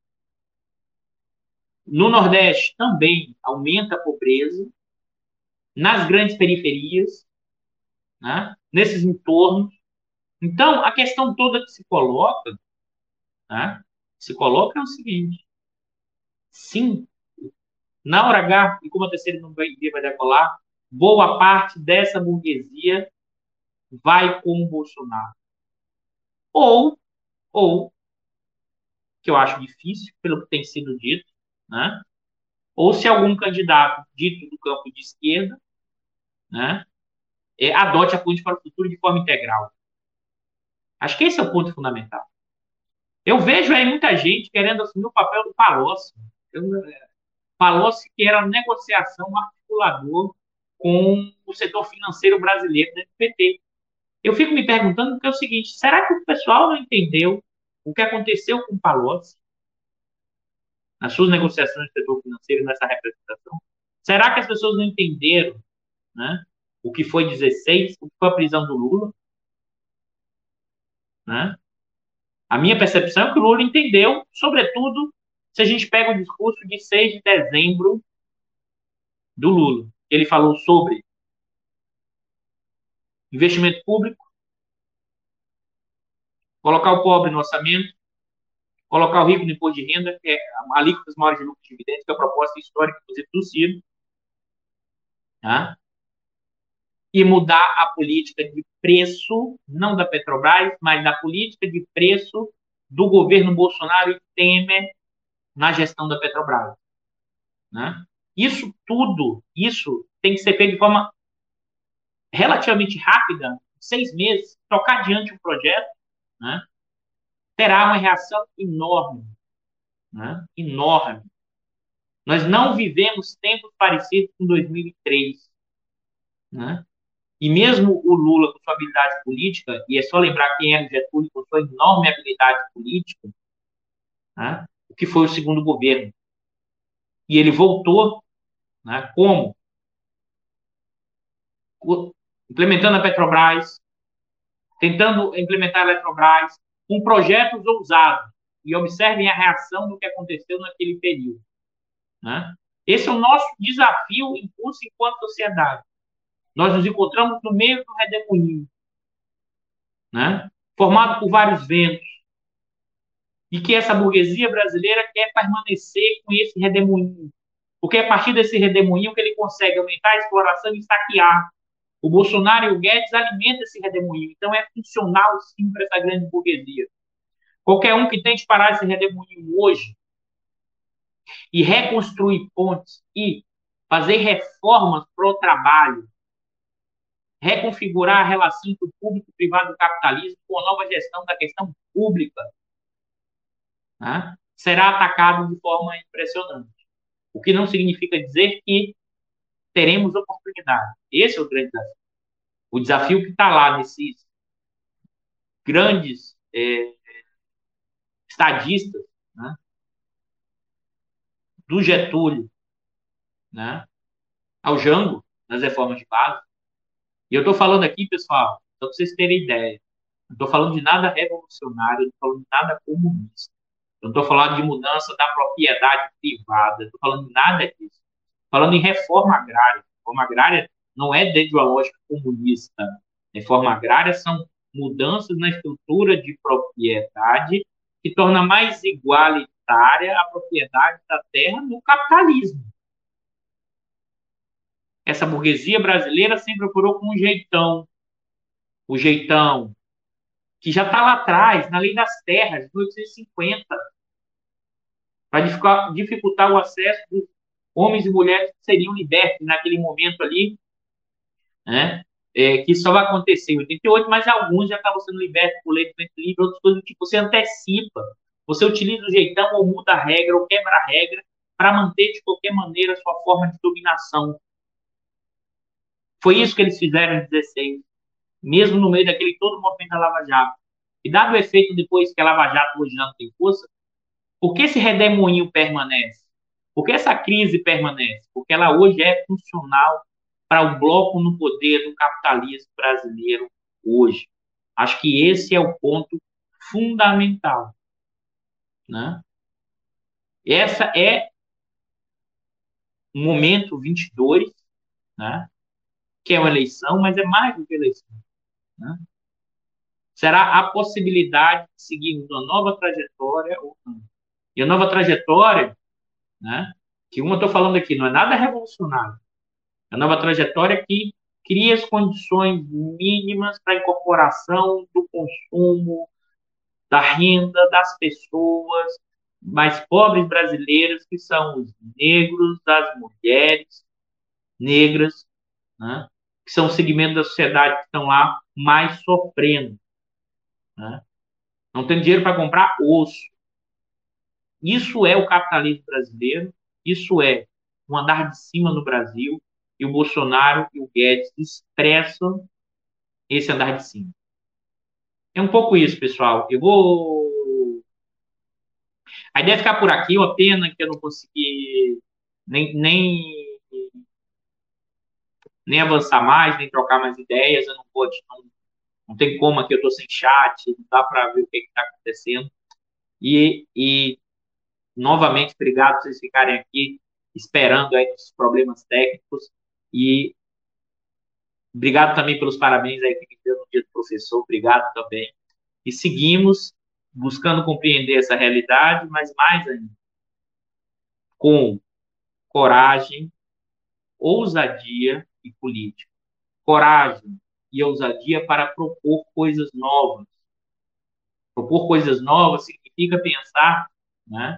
No Nordeste também aumenta a pobreza, nas grandes periferias, né, nesses entornos. Então, a questão toda que se coloca, né, se coloca é o seguinte: sim, na hora H, e como a terceira não vai, vai decolar, boa parte dessa burguesia vai com o Bolsonaro. Ou, ou, que eu acho difícil, pelo que tem sido dito, né, ou se algum candidato dito do campo de esquerda, né, é, adote a política para o futuro de forma integral. Acho que esse é o ponto fundamental. Eu vejo aí muita gente querendo assumir o papel do Palocci. Eu, Palocci, que era negociação, articulador com o setor financeiro brasileiro dentro do P T. Eu fico me perguntando porque é o seguinte: será que o pessoal não entendeu o que aconteceu com o Palocci nas suas negociações do setor financeiro nessa representação? Será que as pessoas não entenderam, né, o que foi dezesseis, o que foi a prisão do Lula? Né? A minha percepção é que o Lula entendeu, sobretudo se a gente pega o discurso de seis de dezembro do Lula. Ele falou sobre investimento público, colocar o pobre no orçamento, colocar o rico no imposto de renda, que é alíquotas maiores de lucro de dividendos, que é a proposta histórica, inclusive, do Ciro, tá? E mudar a política de preço, não da Petrobras, mas da política de preço do governo Bolsonaro e Temer na gestão da Petrobras. Né? Isso tudo, isso tem que ser feito de forma relativamente rápida, seis meses, tocar adiante o projeto, né, terá uma reação enorme, né, enorme. Nós não vivemos tempos parecidos com dois mil e três, né? E mesmo o Lula, com sua habilidade política, e é só lembrar quem era o Getúlio, com sua enorme habilidade política, né, o que foi o segundo governo. E ele voltou, né, como? Implementando a Petrobras, tentando implementar a Eletrobras, com projetos ousados. E observem a reação do que aconteceu naquele período. Né? Esse é o nosso desafio em curso enquanto sociedade. Nós nos encontramos no meio do redemoinho, né, formado por vários ventos, e que essa burguesia brasileira quer permanecer com esse redemoinho, porque é a partir desse redemoinho que ele consegue aumentar a exploração e saquear. O Bolsonaro e o Guedes alimentam esse redemoinho, então é funcional sim para essa grande burguesia. Qualquer um que tente parar esse redemoinho hoje e reconstruir pontes e fazer reformas para o trabalho, reconfigurar a relação entre o público e o privado do capitalismo com a nova gestão da questão pública, né, será atacado de forma impressionante. O que não significa dizer que teremos oportunidade. Esse é o grande desafio. O desafio que está lá nesses grandes é, estadistas, né, do Getúlio, né, ao Jango, nas reformas de base. E eu estou falando aqui, pessoal, só para vocês terem ideia. Não estou falando de nada revolucionário, não estou falando de nada comunista. Não estou falando de mudança da propriedade privada, não estou falando de nada disso. Falando em reforma agrária. Reforma agrária não é dentro da lógica comunista. Reforma agrária são mudanças na estrutura de propriedade que torna mais igualitária a propriedade da terra no capitalismo. Essa burguesia brasileira sempre procurou com um jeitão, o jeitão que já está lá atrás, na lei das terras, de mil oitocentos e cinquenta, para dificultar o acesso dos homens e mulheres que seriam libertos naquele momento ali, né? É, que só vai acontecer em oitenta e oito, mas alguns já estavam sendo libertos por lei do vento livre, outras coisas do tipo. Você antecipa, você utiliza o jeitão ou muda a regra ou quebra a regra para manter de qualquer maneira a sua forma de dominação. Foi isso que eles fizeram em dezesseis, mesmo no meio daquele todo movimento da Lava Jato. E dado o efeito depois que a Lava Jato hoje já não tem força, por que esse redemoinho permanece? Por que essa crise permanece? Porque ela hoje é funcional para o bloco no poder do capitalismo brasileiro hoje. Acho que esse é o ponto fundamental, né? Essa é o momento vinte e dois, né? Que é uma eleição, mas é mais do que eleição, né? Será a possibilidade de seguirmos uma nova trajetória ou não. E a nova trajetória, né? Que uma eu estou falando aqui, não é nada revolucionário. A nova trajetória que cria as condições mínimas para a incorporação do consumo, da renda das pessoas mais pobres brasileiras, que são os negros, as mulheres negras, né? Que são os segmentos da sociedade que estão lá mais sofrendo, né? Não tem dinheiro para comprar osso. Isso é o capitalismo brasileiro, isso é o andar de cima no Brasil, e o Bolsonaro e o Guedes expressam esse andar de cima. É um pouco isso, pessoal. Eu vou. A ideia é ficar por aqui, uma pena que eu não consegui nem, nem, nem avançar mais, nem trocar mais ideias. Eu não vou, não, não tem como aqui, eu estou sem chat, não dá para ver o que está acontecendo. E, e, novamente, obrigado por vocês ficarem aqui esperando aí os problemas técnicos. E obrigado também pelos parabéns aí que me deu no dia do professor. Obrigado também. E seguimos buscando compreender essa realidade, mas mais ainda, com coragem, ousadia e política. Coragem e ousadia para propor coisas novas. Propor coisas novas significa pensar, né,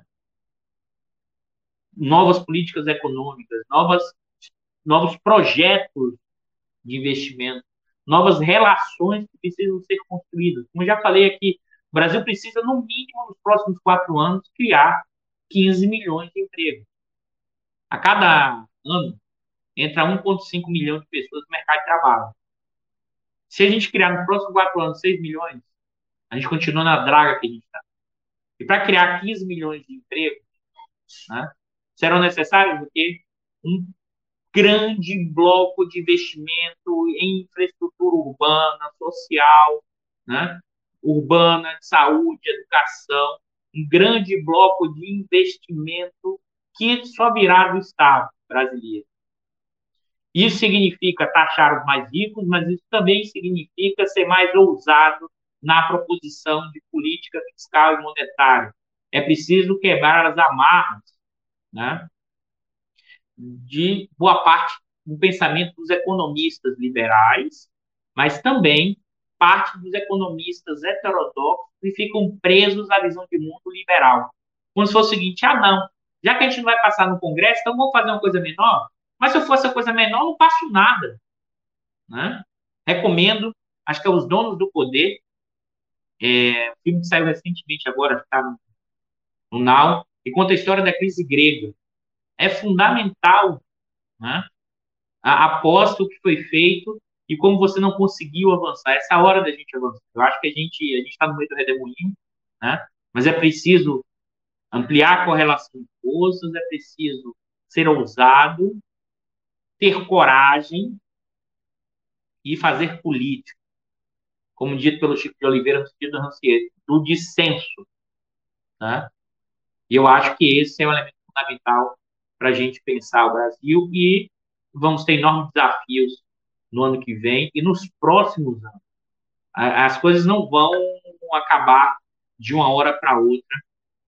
novas políticas econômicas, novas, novos projetos de investimento, novas relações que precisam ser construídas. Como eu já falei aqui, o Brasil precisa, no mínimo, nos próximos quatro anos, criar quinze milhões de empregos. A cada ano, entra um vírgula cinco milhão de pessoas no mercado de trabalho. Se a gente criar nos próximos quatro anos seis milhões, a gente continua na draga que a gente está. E para criar quinze milhões de empregos, né, serão necessários o quê? Um grande bloco de investimento em infraestrutura urbana, social, né, urbana, de saúde, educação, um grande bloco de investimento que só virá do Estado brasileiro. Isso significa taxar os mais ricos, mas isso também significa ser mais ousado na proposição de política fiscal e monetária. É preciso quebrar as amarras, né, de boa parte do pensamento dos economistas liberais, mas também parte dos economistas heterodoxos que ficam presos à visão de mundo liberal. Como se fosse o seguinte: ah, não, já que a gente não vai passar no Congresso, então vamos fazer uma coisa menor? Mas se eu fosse a coisa menor, não passo nada, né? Recomendo, acho que é Os Donos do Poder, é, um filme que saiu recentemente agora, está no, no Now, e conta a história da crise grega. É fundamental, né, após o que foi feito e como você não conseguiu avançar. Essa é a hora da gente avançar. Eu acho que a gente a gente está no meio do redemoinho, né? Mas é preciso ampliar a correlação de forças, é preciso ser ousado, ter coragem e fazer política. como dito pelo Chico de Oliveira no sentido Rancière, do dissenso, né? E eu acho que esse é um elemento fundamental para a gente pensar o Brasil e vamos ter enormes desafios no ano que vem e nos próximos anos. As coisas não vão acabar de uma hora para outra,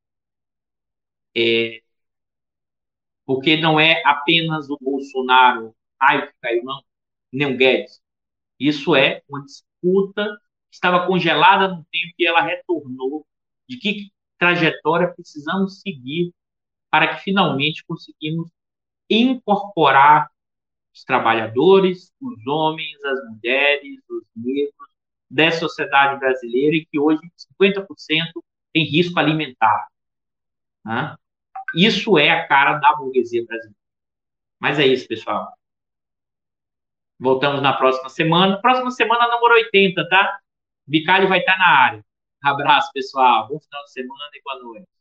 porque não é apenas o Bolsonaro, ai, que caiu, não, nem o Guedes. Isso é uma disputa que estava congelada no tempo e ela retornou. De que trajetória precisamos seguir para que finalmente conseguimos incorporar os trabalhadores, os homens, as mulheres, os negros da sociedade brasileira e que hoje cinquenta por cento tem risco alimentar, né? Isso é a cara da burguesia brasileira. Mas é isso, pessoal. Voltamos na próxima semana. Próxima semana, número oitenta, tá? Bicalho vai estar na área. Abraço, pessoal. Bom final de semana e boa noite.